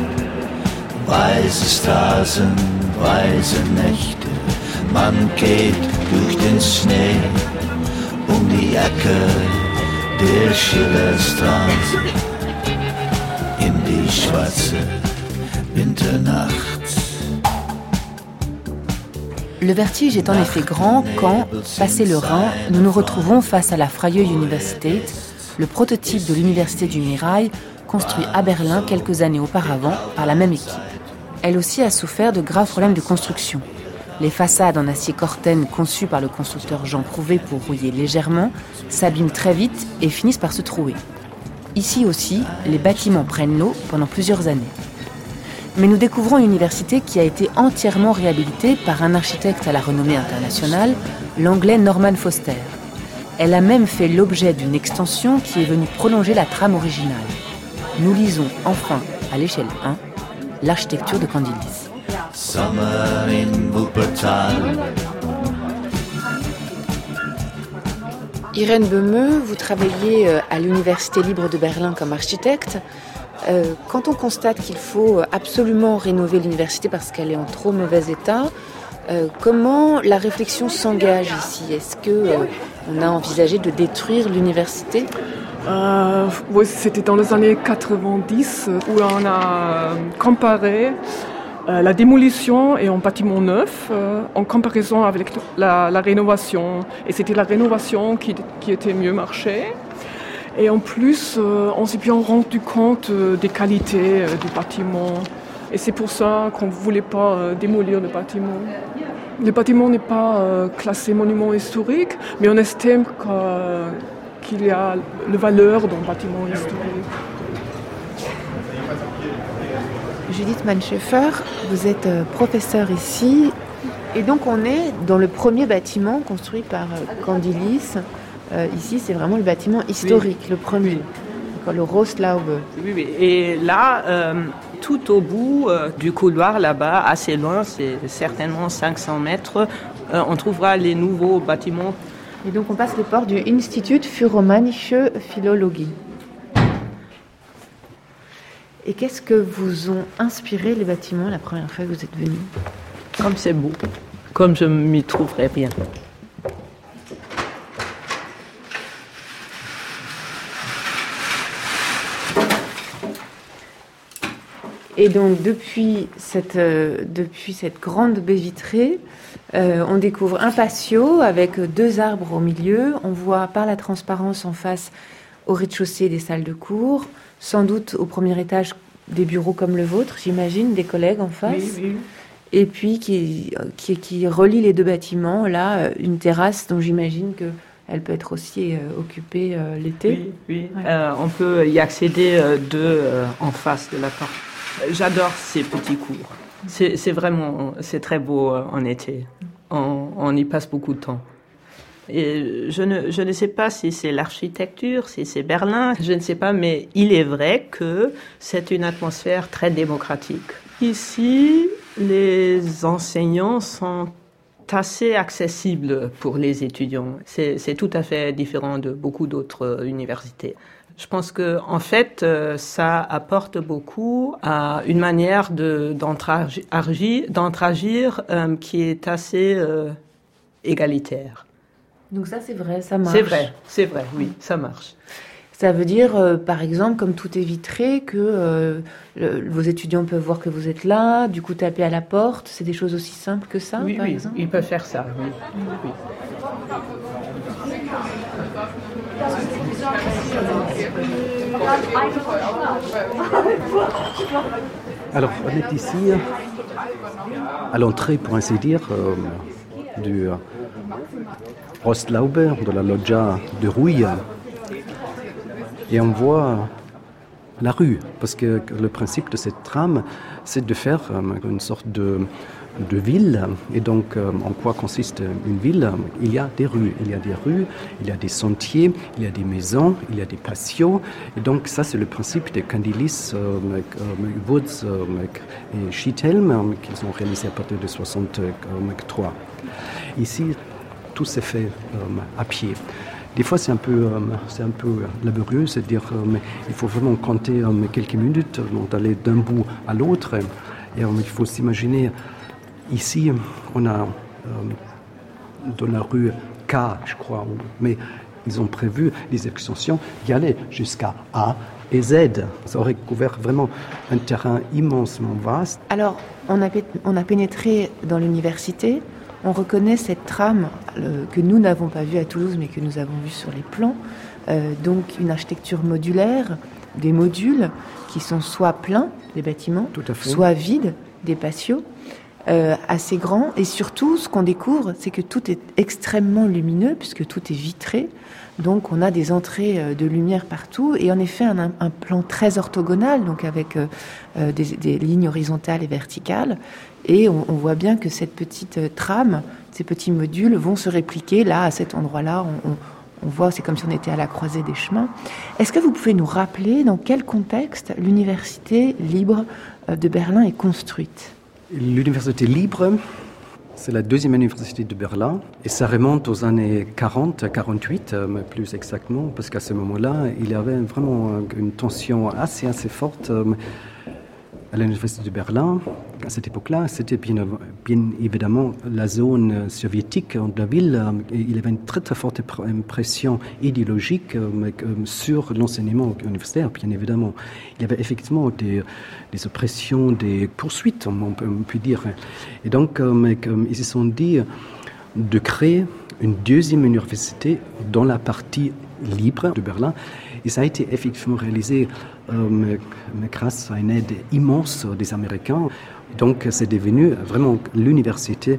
weiße Straßen, weiße Nächte, man geht durch den Schnee, um die Ecke der Schillerstraße, in die schwarze Winternacht. Le vertige est en effet grand quand, passé le Rhin, nous nous retrouvons face à la Freie Universität, le prototype de l'université du Mirail, construit à Berlin quelques années auparavant par la même équipe. Elle aussi a souffert de graves problèmes de construction. Les façades en acier corten conçues par le constructeur Jean Prouvé pour rouiller légèrement s'abîment très vite et finissent par se trouer. Ici aussi, les bâtiments prennent l'eau pendant plusieurs années. Mais nous découvrons une université qui a été entièrement réhabilitée par un architecte à la renommée internationale, l'anglais Norman Foster. Elle a même fait l'objet d'une extension qui est venue prolonger la trame originale. Nous lisons enfin, à l'échelle un, l'architecture de Candilis. Summer in Wuppertal. Irène Bemeux, vous travaillez à l'Université libre de Berlin comme architecte. Euh, quand on constate qu'il faut absolument rénover l'université parce qu'elle est en trop mauvais état, euh, comment la réflexion s'engage ici ? Est-ce que euh, on a envisagé de détruire l'université ? euh, Oui, c'était dans les années quatre-vingt-dix où on a comparé euh, la démolition et un bâtiment neuf euh, en comparaison avec la, la rénovation. Et c'était la rénovation qui, qui était mieux marché. Et en plus, euh, on s'est bien rendu compte euh, des qualités euh, du bâtiment. Et c'est pour ça qu'on ne voulait pas euh, démolir le bâtiment. Le bâtiment n'est pas euh, classé monument historique, mais on estime que, euh, qu'il y a la valeur d'un bâtiment historique. Judith Manscheffer, vous êtes euh, professeure ici. Et donc on est dans le premier bâtiment construit par euh, Candilis. Euh, ici, c'est vraiment le bâtiment historique, oui. Le premier, oui. Le Rostlaube. Oui, oui. Et là, euh, tout au bout euh, du couloir, là-bas, assez loin, c'est certainement cinq cents mètres, euh, on trouvera les nouveaux bâtiments. Et donc, on passe les portes du Institut für Romanische Philologie. Et qu'est-ce que vous ont inspiré les bâtiments la première fois que vous êtes venus ? Comme c'est beau, comme je m'y trouverais bien. Et donc, depuis cette, euh, depuis cette grande baie vitrée, euh, on découvre un patio avec deux arbres au milieu. On voit par la transparence en face, au rez-de-chaussée, des salles de cours. Sans doute, au premier étage, des bureaux comme le vôtre, j'imagine, des collègues en face. Oui, oui. Et puis, qui, qui, qui relie les deux bâtiments, là, une terrasse dont j'imagine que... Elle peut être aussi euh, occupée euh, l'été. Oui, oui. Ouais. Euh, on peut y accéder euh, de, euh, en face de la porte. J'adore ces petits cours. C'est, c'est vraiment, c'est très beau euh, en été. On, on y passe beaucoup de temps. Et je ne, je ne sais pas si c'est l'architecture, si c'est Berlin, je ne sais pas, mais il est vrai que c'est une atmosphère très démocratique. Ici, les enseignants sont assez accessible pour les étudiants. C'est, c'est tout à fait différent de beaucoup d'autres universités. Je pense que, en fait, ça apporte beaucoup à une manière de, d'entragir, d'entragir euh, qui est assez euh, égalitaire. Donc ça, c'est vrai, ça marche. C'est vrai, c'est vrai, oui, ça marche. Ça veut dire, euh, par exemple, comme tout est vitré, que euh, le, vos étudiants peuvent voir que vous êtes là, du coup taper à la porte. C'est des choses aussi simples que ça, oui, par oui, exemple ? Ils peuvent faire ça, oui. oui. Alors, on est ici à l'entrée, pour ainsi dire, euh, du euh, Rostlaube, de la loggia de Rouille. Et on voit la rue, parce que le principe de cette trame, c'est de faire une sorte de, de ville. Et donc, en quoi consiste une ville? Il y a des rues, il y a des rues, il y a des sentiers, il y a des maisons, il y a des patios. Et donc, ça, c'est le principe de Candilis, euh, Woods euh, et Schiethelm, qu'ils ont réalisé à partir de soixante-trois. Ici, tout s'est fait euh, à pied. Des fois, c'est un peu, euh, c'est un peu laborieux, c'est-à-dire euh, il faut vraiment compter euh, quelques minutes, donc d'aller d'un bout à l'autre. Et euh, il faut s'imaginer, ici, on a euh, dans la rue K, je crois, mais ils ont prévu des extensions qui allaient jusqu'à A et Z. Ça aurait couvert vraiment un terrain immensement vaste. Alors, on a, on a pénétré dans l'université. On reconnaît cette trame euh, que nous n'avons pas vue à Toulouse, mais que nous avons vue sur les plans. Euh, donc une architecture modulaire, des modules qui sont soit pleins, des bâtiments, soit vides, des patios, euh, assez grands. Et surtout, ce qu'on découvre, c'est que tout est extrêmement lumineux, puisque tout est vitré. Donc on a des entrées de lumière partout. Et en effet, un, un plan très orthogonal, donc avec euh, des, des lignes horizontales et verticales. Et on, on voit bien que cette petite trame, ces petits modules vont se répliquer là, à cet endroit-là. On, on, on voit, c'est comme si on était à la croisée des chemins. Est-ce que vous pouvez nous rappeler dans quel contexte l'université libre de Berlin est construite? L'université libre, c'est la deuxième université de Berlin et ça remonte aux années quarante, quarante-huit, plus exactement, parce qu'à ce moment-là, il y avait vraiment une tension assez, assez forte à l'université de Berlin. À cette époque-là, c'était bien, bien évidemment la zone soviétique de la ville. Il y avait une très très forte pression idéologique sur l'enseignement universitaire, bien évidemment. Il y avait effectivement des, des oppressions, des poursuites, on peut, on peut dire. Et donc, ils se sont dit de créer une deuxième université dans la partie libre de Berlin. Et ça a été effectivement réalisé euh, grâce à une aide immense des Américains. Donc c'est devenu vraiment l'université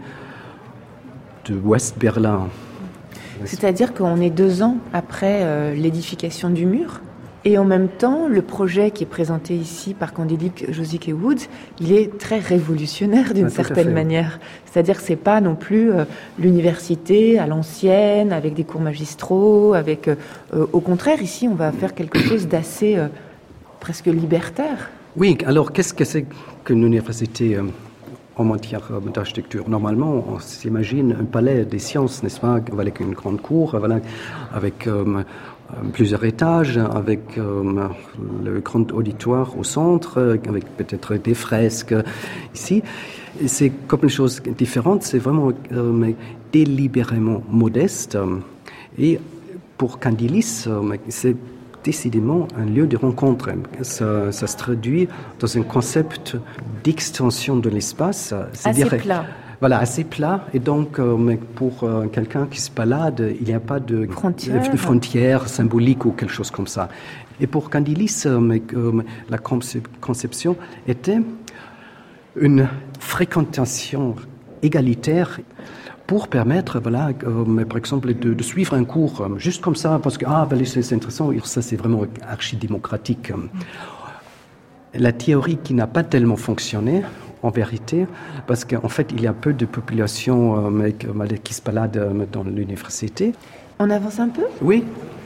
de West-Berlin. C'est-à-dire qu'on est deux ans après euh, l'édification du mur. Et en même temps, le projet qui est présenté ici par Candilis, Josique et Woods, il est très révolutionnaire d'une ah, certaine manière. C'est-à-dire que c'est pas non plus euh, l'université à l'ancienne, avec des cours magistraux, avec... Euh, euh, au contraire, ici, on va faire quelque chose d'assez euh, presque libertaire. Oui, alors qu'est-ce que c'est qu'une université euh, en matière d'architecture? Normalement, on s'imagine un palais des sciences, n'est-ce pas, avec une grande cour, voilà, avec... Euh, plusieurs étages, avec euh, le grand auditoire au centre, avec peut-être des fresques ici. C'est comme une chose différente, c'est vraiment euh, délibérément modeste. Et pour Candilis, euh, c'est décidément un lieu de rencontre. Ça, ça se traduit dans un concept d'extension de l'espace. Assez plat. Voilà, assez plat. Et donc, euh, pour euh, quelqu'un qui se balade, il n'y a pas de frontières de frontière symbolique ou quelque chose comme ça. Et pour Candilis, euh, euh, la conception était une fréquentation égalitaire pour permettre, voilà, euh, par exemple, de, de suivre un cours euh, juste comme ça, parce que ah, ben, c'est intéressant, ça c'est vraiment archi-démocratique. La théorie qui n'a pas tellement fonctionné, en vérité, parce qu'en fait, il y a peu de population euh, qui se balade euh, dans l'université. On avance un peu ? Oui.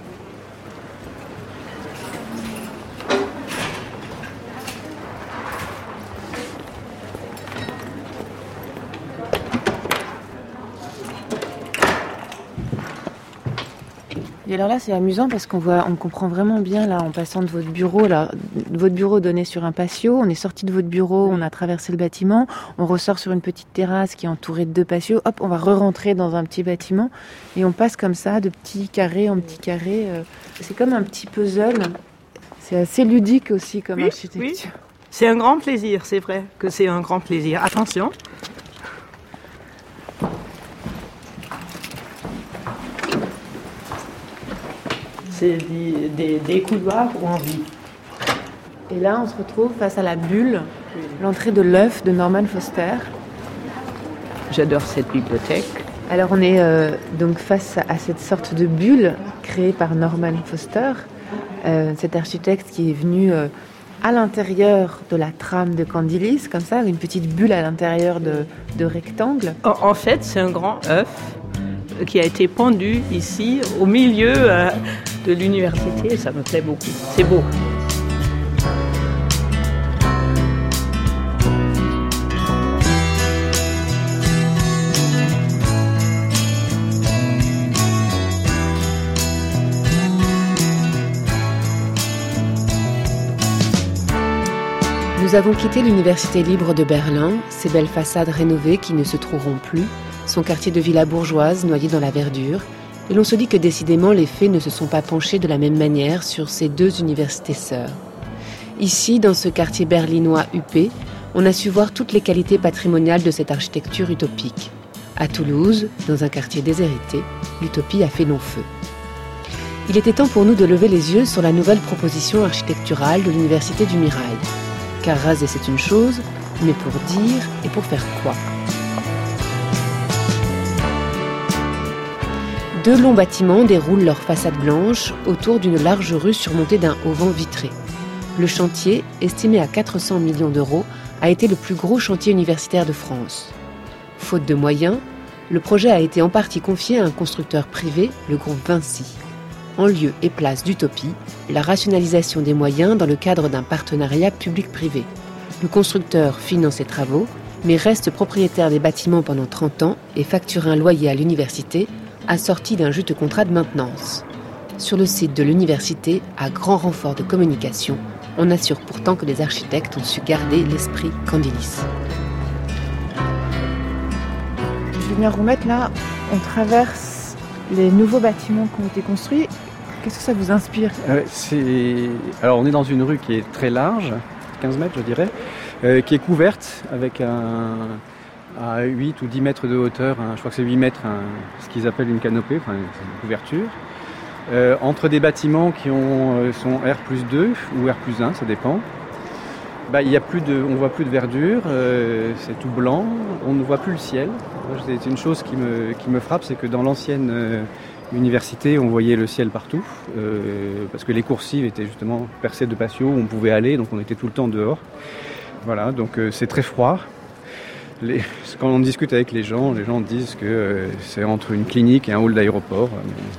Et alors là, c'est amusant parce qu'on voit, on comprend vraiment bien là, en passant de votre bureau, là, votre bureau donnait sur un patio. On est sorti de votre bureau, on a traversé le bâtiment, on ressort sur une petite terrasse qui est entourée de deux patios. Hop, on va re-rentrer dans un petit bâtiment et on passe comme ça de petit carré en petit carré. C'est comme un petit puzzle. C'est assez ludique aussi comme oui, architecture. Oui. C'est un grand plaisir, c'est vrai que c'est un grand plaisir. Attention. C'est des, des, des couloirs où on vit. Et là, on se retrouve face à la bulle, l'entrée de l'œuf de Norman Foster. J'adore cette bibliothèque. Alors, on est euh, donc face à cette sorte de bulle créée par Norman Foster. Euh, cet architecte qui est venu euh, à l'intérieur de la trame de Candilis, comme ça, une petite bulle à l'intérieur de, de rectangle. En, en fait, c'est un grand œuf qui a été pendu ici, au milieu euh, de l'université. Ça me plaît beaucoup. C'est beau. Nous avons quitté l'Université libre de Berlin, ses belles façades rénovées qui ne se trouveront plus, son quartier de villa bourgeoise noyé dans la verdure, et l'on se dit que décidément les faits ne se sont pas penchés de la même manière sur ces deux universités sœurs. Ici, dans ce quartier berlinois huppé, on a su voir toutes les qualités patrimoniales de cette architecture utopique. À Toulouse, dans un quartier déshérité, l'utopie a fait long feu. Il était temps pour nous de lever les yeux sur la nouvelle proposition architecturale de l'Université du Mirail. Car raser c'est une chose, mais pour dire et pour faire quoi? Deux longs bâtiments déroulent leur façade blanche autour d'une large rue surmontée d'un auvent vitré. Le chantier, estimé à quatre cents millions d'euros, a été le plus gros chantier universitaire de France. Faute de moyens, le projet a été en partie confié à un constructeur privé, le groupe Vinci. En lieu et place d'utopie, la rationalisation des moyens dans le cadre d'un partenariat public-privé. Le constructeur finance ses travaux, mais reste propriétaire des bâtiments pendant trente ans et facture un loyer à l'université, assorti d'un juste contrat de maintenance. Sur le site de l'université, à grand renfort de communication, on assure pourtant que les architectes ont su garder l'esprit Candilis. Julien Roumette, là, on traverse les nouveaux bâtiments qui ont été construits. Qu'est-ce que ça vous inspire? euh, c'est... Alors on est dans une rue qui est très large, quinze mètres je dirais, euh, qui est couverte avec un... à huit ou dix mètres de hauteur, hein, je crois que c'est huit mètres, hein, ce qu'ils appellent une canopée, enfin une couverture. Euh, entre des bâtiments qui ont, euh, sont R plus deux ou R plus un, ça dépend. Bah, il y a plus de, on ne voit plus de verdure, euh, c'est tout blanc, on ne voit plus le ciel. C'est une chose qui me, qui me frappe, c'est que dans l'ancienne euh, université, on voyait le ciel partout, euh, parce que les coursives étaient justement percées de patios où on pouvait aller, donc on était tout le temps dehors. Voilà, donc euh, c'est très froid. Les, quand on discute avec les gens, les gens disent que euh, c'est entre une clinique et un hall d'aéroport.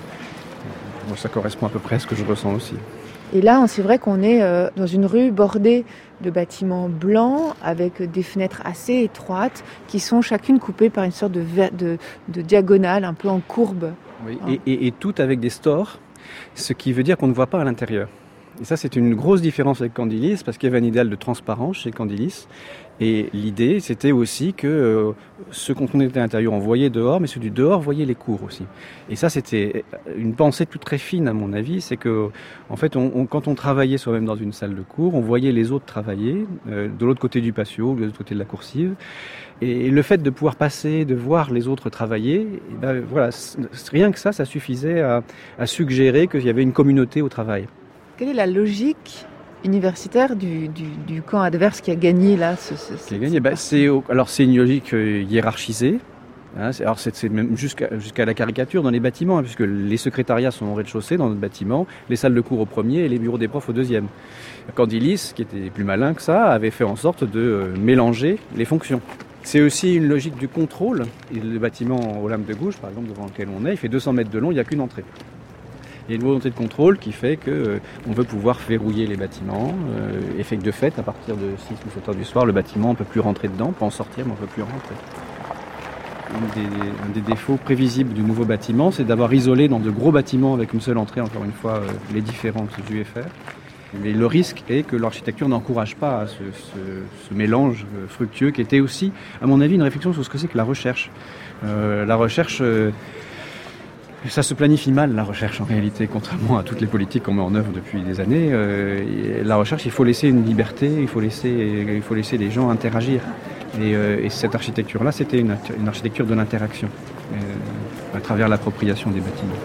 Euh, ça correspond à peu près à ce que je ressens aussi. Et là, c'est vrai qu'on est euh, dans une rue bordée de bâtiments blancs avec des fenêtres assez étroites qui sont chacune coupées par une sorte de, ver- de, de diagonale un peu en courbe. Oui, hein. et, et, et tout avec des stores, ce qui veut dire qu'on ne voit pas à l'intérieur. Et ça, c'est une grosse différence avec Candilis, parce qu'il y avait un idéal de transparence chez Candilis. Et l'idée, c'était aussi que euh, ceux qu'on était à l'intérieur, on voyait dehors, mais ceux du dehors voyaient les cours aussi. Et ça, c'était une pensée toute très fine, à mon avis. C'est que, en fait, on, on, quand on travaillait soi-même dans une salle de cours, on voyait les autres travailler, euh, de l'autre côté du patio, de l'autre côté de la coursive. Et le fait de pouvoir passer, de voir les autres travailler, et ben, voilà, rien que ça, ça suffisait à, à suggérer qu'il y avait une communauté au travail. Quelle est la logique universitaire du, du, du camp adverse qui a gagné là ce, ce, qui a gagné, bah, c'est, alors c'est une logique hiérarchisée. Hein, c'est, alors c'est, c'est même jusqu'à, jusqu'à la caricature dans les bâtiments, hein, puisque les secrétariats sont au rez-de-chaussée dans notre bâtiment, les salles de cours au premier et les bureaux des profs au deuxième. Candilis, qui était plus malin que ça, avait fait en sorte de euh, mélanger les fonctions. C'est aussi une logique du contrôle. Et le bâtiment au Lame de Gouges, par exemple, devant lequel on est, il fait deux cents mètres de long, il n'y a qu'une entrée. Il y a une volonté de contrôle qui fait qu'on euh, veut pouvoir verrouiller les bâtiments euh, et fait que de fait, à partir de six ou sept heures du soir, le bâtiment, on ne peut plus rentrer dedans, on peut en sortir, mais on ne peut plus rentrer. Un des, un des défauts prévisibles du nouveau bâtiment, c'est d'avoir isolé dans de gros bâtiments avec une seule entrée, encore une fois, euh, les différentes U F R. Mais le risque est que l'architecture n'encourage pas ce, ce, ce mélange fructueux qui était aussi, à mon avis, une réflexion sur ce que c'est que la recherche. Euh, la recherche... Euh, Ça se planifie mal, la recherche, en réalité, contrairement à toutes les politiques qu'on met en œuvre depuis des années. Euh, la recherche, il faut laisser une liberté, il faut laisser, il faut laisser les gens interagir. Et, euh, et cette architecture-là, c'était une, une architecture de l'interaction, euh, à travers l'appropriation des bâtiments.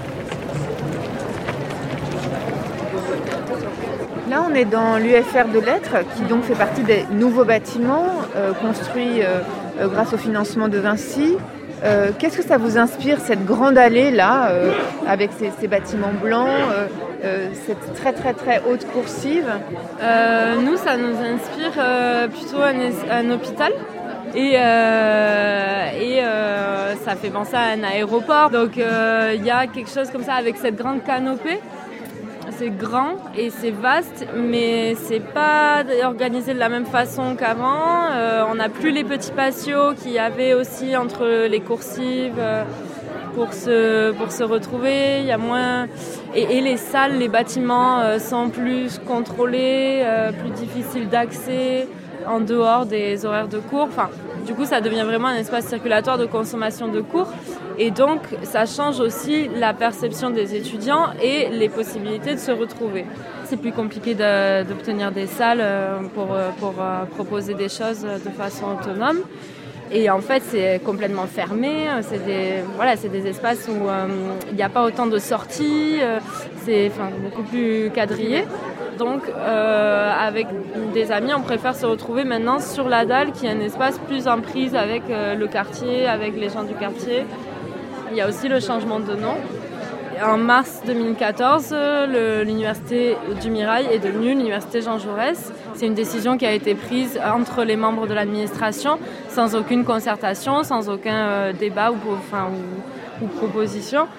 Là, on est dans l'U F R de Lettres, qui donc fait partie des nouveaux bâtiments euh, construits euh, grâce au financement de Vinci. Euh, qu'est-ce que ça vous inspire, cette grande allée là, euh, avec ces, ces bâtiments blancs, euh, euh, cette très très très haute coursive? euh, Nous, ça nous inspire euh, plutôt un, un hôpital. Et, euh, et euh, ça fait penser à un aéroport. Donc il euh, y a quelque chose comme ça avec cette grande canopée. C'est grand et c'est vaste, mais c'est pas organisé de la même façon qu'avant. Euh, on n'a plus les petits patios qu'il y avait aussi entre les coursives euh, pour se pour se retrouver. Il y a moins et, et les salles, les bâtiments euh, sont plus contrôlés, euh, plus difficiles d'accès en dehors des horaires de cours. Enfin, du coup, ça devient vraiment un espace circulatoire de consommation de cours. Et donc, ça change aussi la perception des étudiants et les possibilités de se retrouver. C'est plus compliqué de, d'obtenir des salles pour, pour proposer des choses de façon autonome. Et en fait, c'est complètement fermé. C'est des, voilà, c'est des espaces où il n'y a pas autant de sorties. C'est enfin, beaucoup plus quadrillé. Donc, euh, avec des amis, on préfère se retrouver maintenant sur la dalle, qui est un espace plus en prise avec euh, le quartier, avec les gens du quartier. Il y a aussi le changement de nom. En mars deux mille quatorze, le, l'université du Mirail est devenue l'université Jean Jaurès. C'est une décision qui a été prise entre les membres de l'administration, sans aucune concertation, sans aucun euh, débat ou, enfin, ou, ou proposition.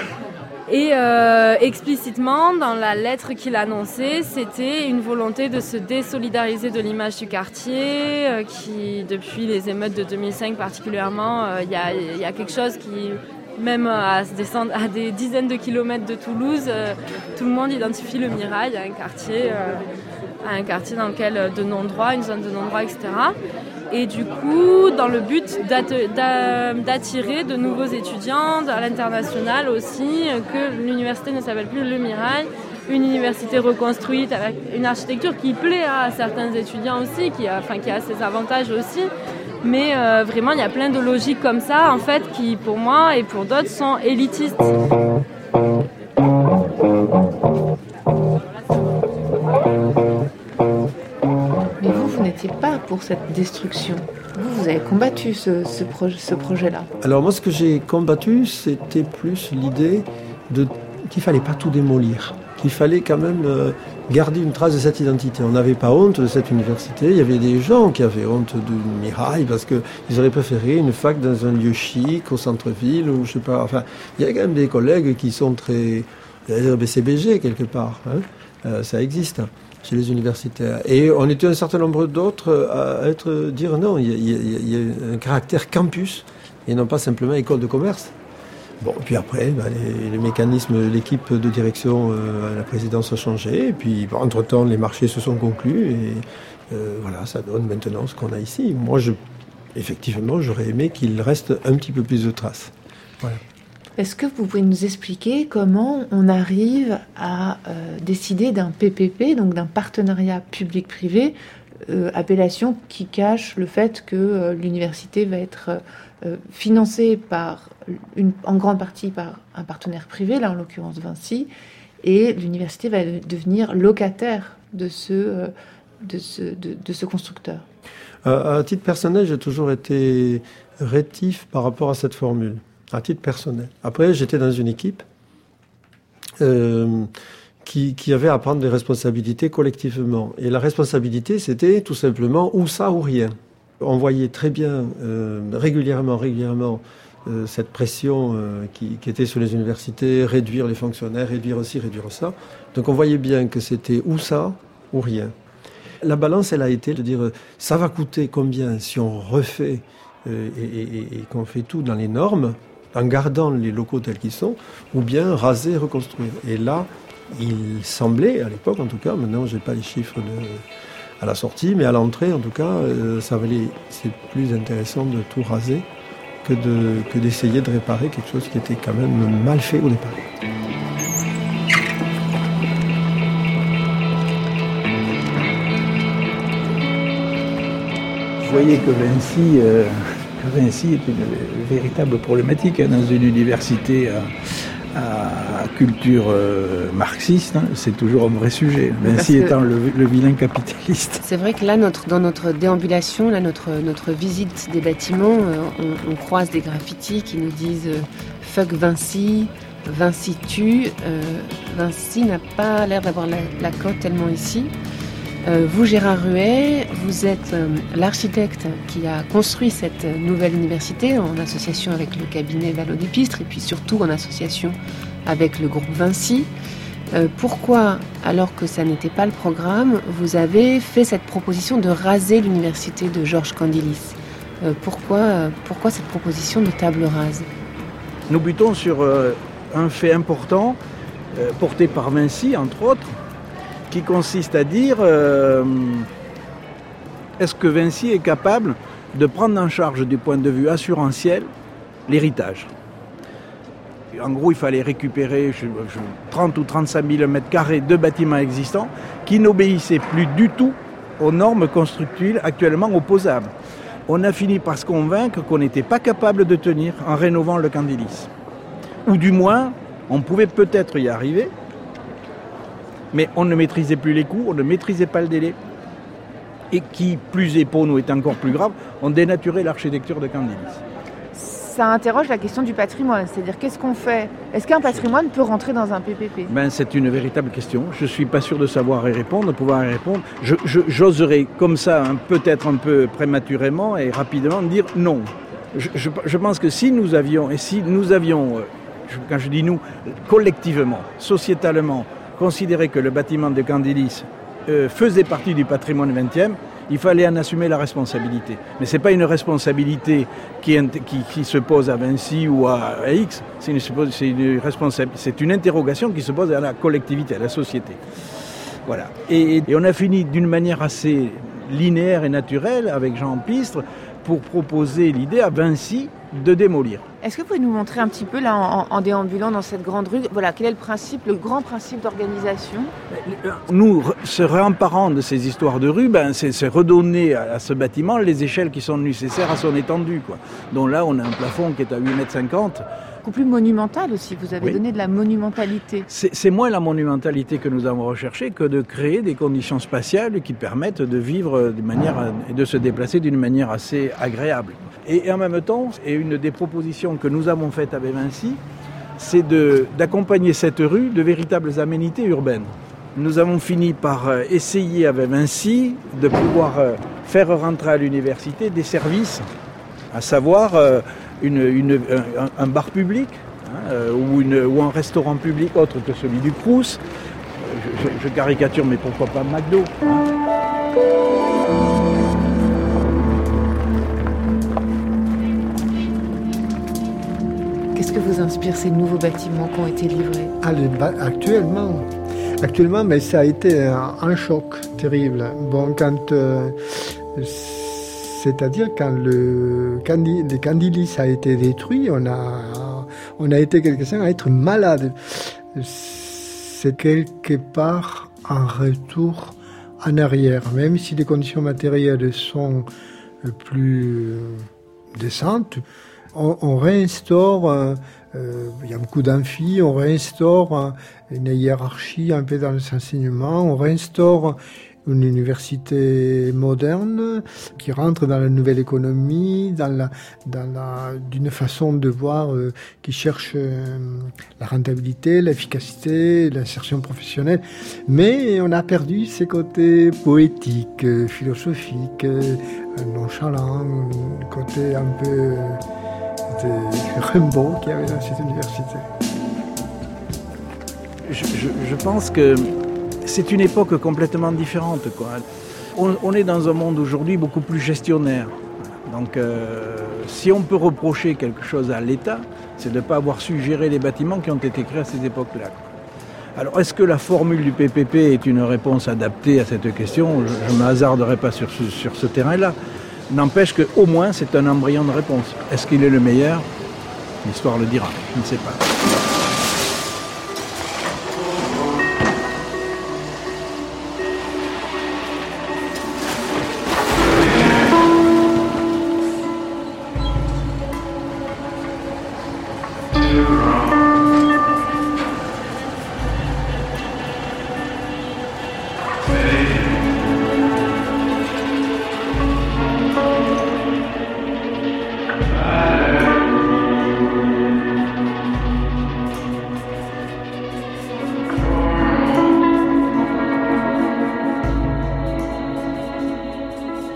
Et euh, explicitement, dans la lettre qu'il annonçait, c'était une volonté de se désolidariser de l'image du quartier, euh, qui, depuis les émeutes de deux mille cinq particulièrement, il euh, y, y a quelque chose qui, même à, descendre, à des dizaines de kilomètres de Toulouse, euh, tout le monde identifie le Mirail à un quartier, euh, à un quartier dans lequel de non-droit, une zone de non-droit, et cetera. Et du coup, dans le but d'attirer de nouveaux étudiants à l'international aussi, que l'université ne s'appelle plus le Mirail, une université reconstruite avec une architecture qui plaît à certains étudiants aussi, qui a, enfin, qui a ses avantages aussi. Mais euh, vraiment, il y a plein de logiques comme ça, en fait, qui pour moi et pour d'autres sont élitistes. Mais vous, vous n'étiez pas pour cette destruction. Vous, vous avez combattu ce, ce, projet, ce projet-là. Alors moi, ce que j'ai combattu, c'était plus l'idée de, qu'il ne fallait pas tout démolir, qu'il fallait quand même euh, garder une trace de cette identité. On n'avait pas honte de cette université. Il y avait des gens qui avaient honte du Mirail parce qu'ils auraient préféré une fac dans un lieu chic, au centre-ville, ou je sais pas. Enfin, il y a quand même des collègues qui sont très B C B G quelque part. Hein. Euh, ça existe chez les universitaires. Et on était un certain nombre d'autres à être, dire non, il y, il y a un caractère campus et non pas simplement école de commerce. Bon, puis après, ben, les, les mécanismes, l'équipe de direction euh, à la présidence a changé, et puis bon, entre-temps, les marchés se sont conclus, et euh, voilà, ça donne maintenant ce qu'on a ici. Moi, je, effectivement, j'aurais aimé qu'il reste un petit peu plus de traces. Voilà. Est-ce que vous pouvez nous expliquer comment on arrive à euh, décider d'un P P P, donc d'un partenariat public-privé, euh, appellation qui cache le fait que euh, l'université va être euh, financée par une, en grande partie par un partenaire privé, là en l'occurrence Vinci, et l'université va devenir locataire de ce, euh, de ce, de, de ce constructeur. À, à titre personnel, j'ai toujours été rétif par rapport à cette formule. À titre personnel. Après, j'étais dans une équipe euh, qui, qui avait à prendre des responsabilités collectivement. Et la responsabilité, c'était tout simplement ou ça ou rien. On voyait très bien, euh, régulièrement, régulièrement, euh, cette pression euh, qui, qui était sur les universités, réduire les fonctionnaires, réduire ci, réduire ça. Donc on voyait bien que c'était ou ça ou rien. La balance, elle a été de dire, ça va coûter combien si on refait euh, et, et, et qu'on fait tout dans les normes, en gardant les locaux tels qu'ils sont, ou bien raser et reconstruire. Et là, il semblait, à l'époque en tout cas, maintenant je n'ai pas les chiffres de, à la sortie, mais à l'entrée en tout cas, euh, ça valait, c'est plus intéressant de tout raser que, de, que d'essayer de réparer quelque chose qui était quand même mal fait au départ. Vous voyez que Vinci... Euh... Vinci est une véritable problématique hein, dans une université à, à culture euh, marxiste, hein, c'est toujours un vrai sujet. Vinci que... étant le, le vilain capitaliste. C'est vrai que là, notre, dans notre déambulation, là, notre, notre visite des bâtiments, euh, on, on croise des graffitis qui nous disent euh, « fuck Vinci », Vinci tue. Euh, Vinci n'a pas l'air d'avoir la, la cote tellement ici. Euh, vous, Gérard Ruet, vous êtes euh, l'architecte qui a construit cette nouvelle université en association avec le cabinet Vallon-d'Épistre et puis surtout en association avec le groupe Vinci. Euh, pourquoi, alors que ça n'était pas le programme, vous avez fait cette proposition de raser l'université de Georges Candilis ? euh, pourquoi, euh, pourquoi cette proposition de table rase ? Nous butons sur euh, un fait important euh, porté par Vinci, entre autres, qui consiste à dire euh, est-ce que Vinci est capable de prendre en charge du point de vue assurantiel l'héritage. En gros, il fallait récupérer je, je, trente ou trente-cinq mille mètres carrés de bâtiments existants qui n'obéissaient plus du tout aux normes constructives actuellement opposables. On a fini par se convaincre qu'on n'était pas capable de tenir en rénovant le Candilis. Ou du moins, on pouvait peut-être y arriver, mais on ne maîtrisait plus les coûts, on ne maîtrisait pas le délai. Et qui, plus est pour nous, est encore plus grave, on dénaturait l'architecture de Candilis. Ça interroge la question du patrimoine, c'est-à-dire qu'est-ce qu'on fait ? Est-ce qu'un patrimoine peut rentrer dans un P P P ? Ben, c'est une véritable question. Je ne suis pas sûr de savoir y répondre, de pouvoir y répondre. Je, je, j'oserais, comme ça, hein, peut-être un peu prématurément et rapidement, dire non. Je, je, je pense que si nous avions, et si nous avions, euh, quand je dis nous, collectivement, sociétalement, considéré que le bâtiment de Candilis euh, faisait partie du patrimoine vingtième, il fallait en assumer la responsabilité. Mais ce n'est pas une responsabilité qui, qui, qui se pose à Vinci ou à, à X, c'est une, c'est, une c'est une interrogation qui se pose à la collectivité, à la société. Voilà. Et, et on a fini d'une manière assez linéaire et naturelle avec Jean Pistre pour proposer l'idée à Vinci de démolir. Est-ce que vous pouvez nous montrer un petit peu, là, en, en déambulant dans cette grande rue, voilà, quel est le principe, le grand principe d'organisation ? Nous, se réemparant de ces histoires de rue, ben, c'est, c'est redonner à, à ce bâtiment les échelles qui sont nécessaires à son étendue, quoi. Donc là, on a un plafond qui est à huit mètres cinquante. Beaucoup plus monumental aussi, vous avez oui. donné de la monumentalité. C'est, c'est moins la monumentalité que nous avons recherchée que de créer des conditions spatiales qui permettent de vivre de manière et de se déplacer d'une manière assez agréable. Et, et en même temps, et une des propositions que nous avons faites avec Vinci, c'est de, d'accompagner cette rue de véritables aménités urbaines. Nous avons fini par essayer avec Vinci de pouvoir faire rentrer à l'université des services, à savoir une, une, un, un bar public hein, ou, une, ou un restaurant public autre que celui du Crous. Je, je, je caricature, mais pourquoi pas McDo hein. Qu'est-ce que vous inspire ces nouveaux bâtiments qui ont été livrés ? ah, les ba- Actuellement, actuellement, mais ça a été un, un choc terrible. Bon, quand, euh, c'est-à-dire quand le, Candi, le Candilis a été détruit, on a, on a été quelques-uns à être malades. C'est quelque part un retour en arrière, même si les conditions matérielles sont plus décentes. On, on réinstaure, euh, euh, il y a beaucoup d'amphis, on réinstaure euh, une hiérarchie un peu dans les enseignements, on réinstaure une université moderne qui rentre dans la nouvelle économie, dans la, dans la, d'une façon de voir euh, qui cherche euh, la rentabilité, l'efficacité, l'insertion professionnelle. Mais on a perdu ces côtés poétiques, euh, philosophiques, euh, nonchalants, le côté un peu euh, de Rimbaud qu'il y avait dans cette université. Je, je, je pense que c'est une époque complètement différente, quoi. On, on est dans un monde aujourd'hui beaucoup plus gestionnaire. Donc, euh, si on peut reprocher quelque chose à l'État, c'est de ne pas avoir su gérer les bâtiments qui ont été créés à ces époques-là. Alors, est-ce que la formule du P P P est une réponse adaptée à cette question ? Je ne me hasarderai pas sur ce, sur ce terrain-là. N'empêche qu'au moins, c'est un embryon de réponse. Est-ce qu'il est le meilleur ? L'histoire le dira. Je ne sais pas.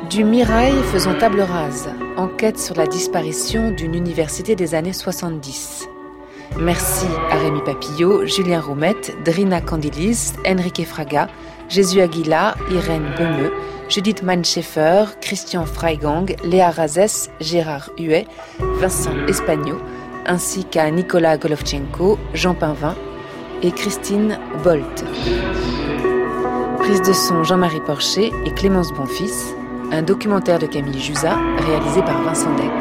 Du Mirail, faisons table rase. Enquête sur la disparition d'une université des années soixante-dix. Merci à Rémi Papillot, Julien Roumette, Drina Candilis, Enrique Fraga, Jésus Aguila, Irène Bemeux, Judith Mann-Schaeffer, Christian Freigang, Léa Razès, Gérard Huet, Vincent Espagno, ainsi qu'à Nicolas Golovchenko, Jean Pinvin et Christine Bolt. Prise de son Jean-Marie Porcher et Clémence Bonfils, un documentaire de Camille Jusa réalisé par Vincent Deck.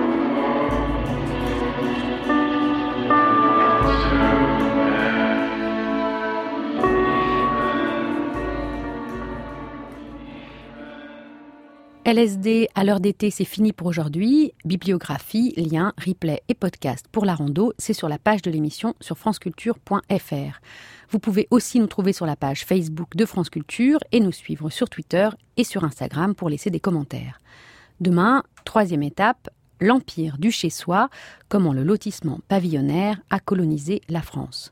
L S D à l'heure d'été, c'est fini pour aujourd'hui. Bibliographie, liens, replay et podcast pour la rando, c'est sur la page de l'émission sur franceculture point f r. Vous pouvez aussi nous trouver sur la page Facebook de France Culture et nous suivre sur Twitter et sur Instagram pour laisser des commentaires. Demain, troisième étape, l'empire du chez-soi, comment le lotissement pavillonnaire a colonisé la France.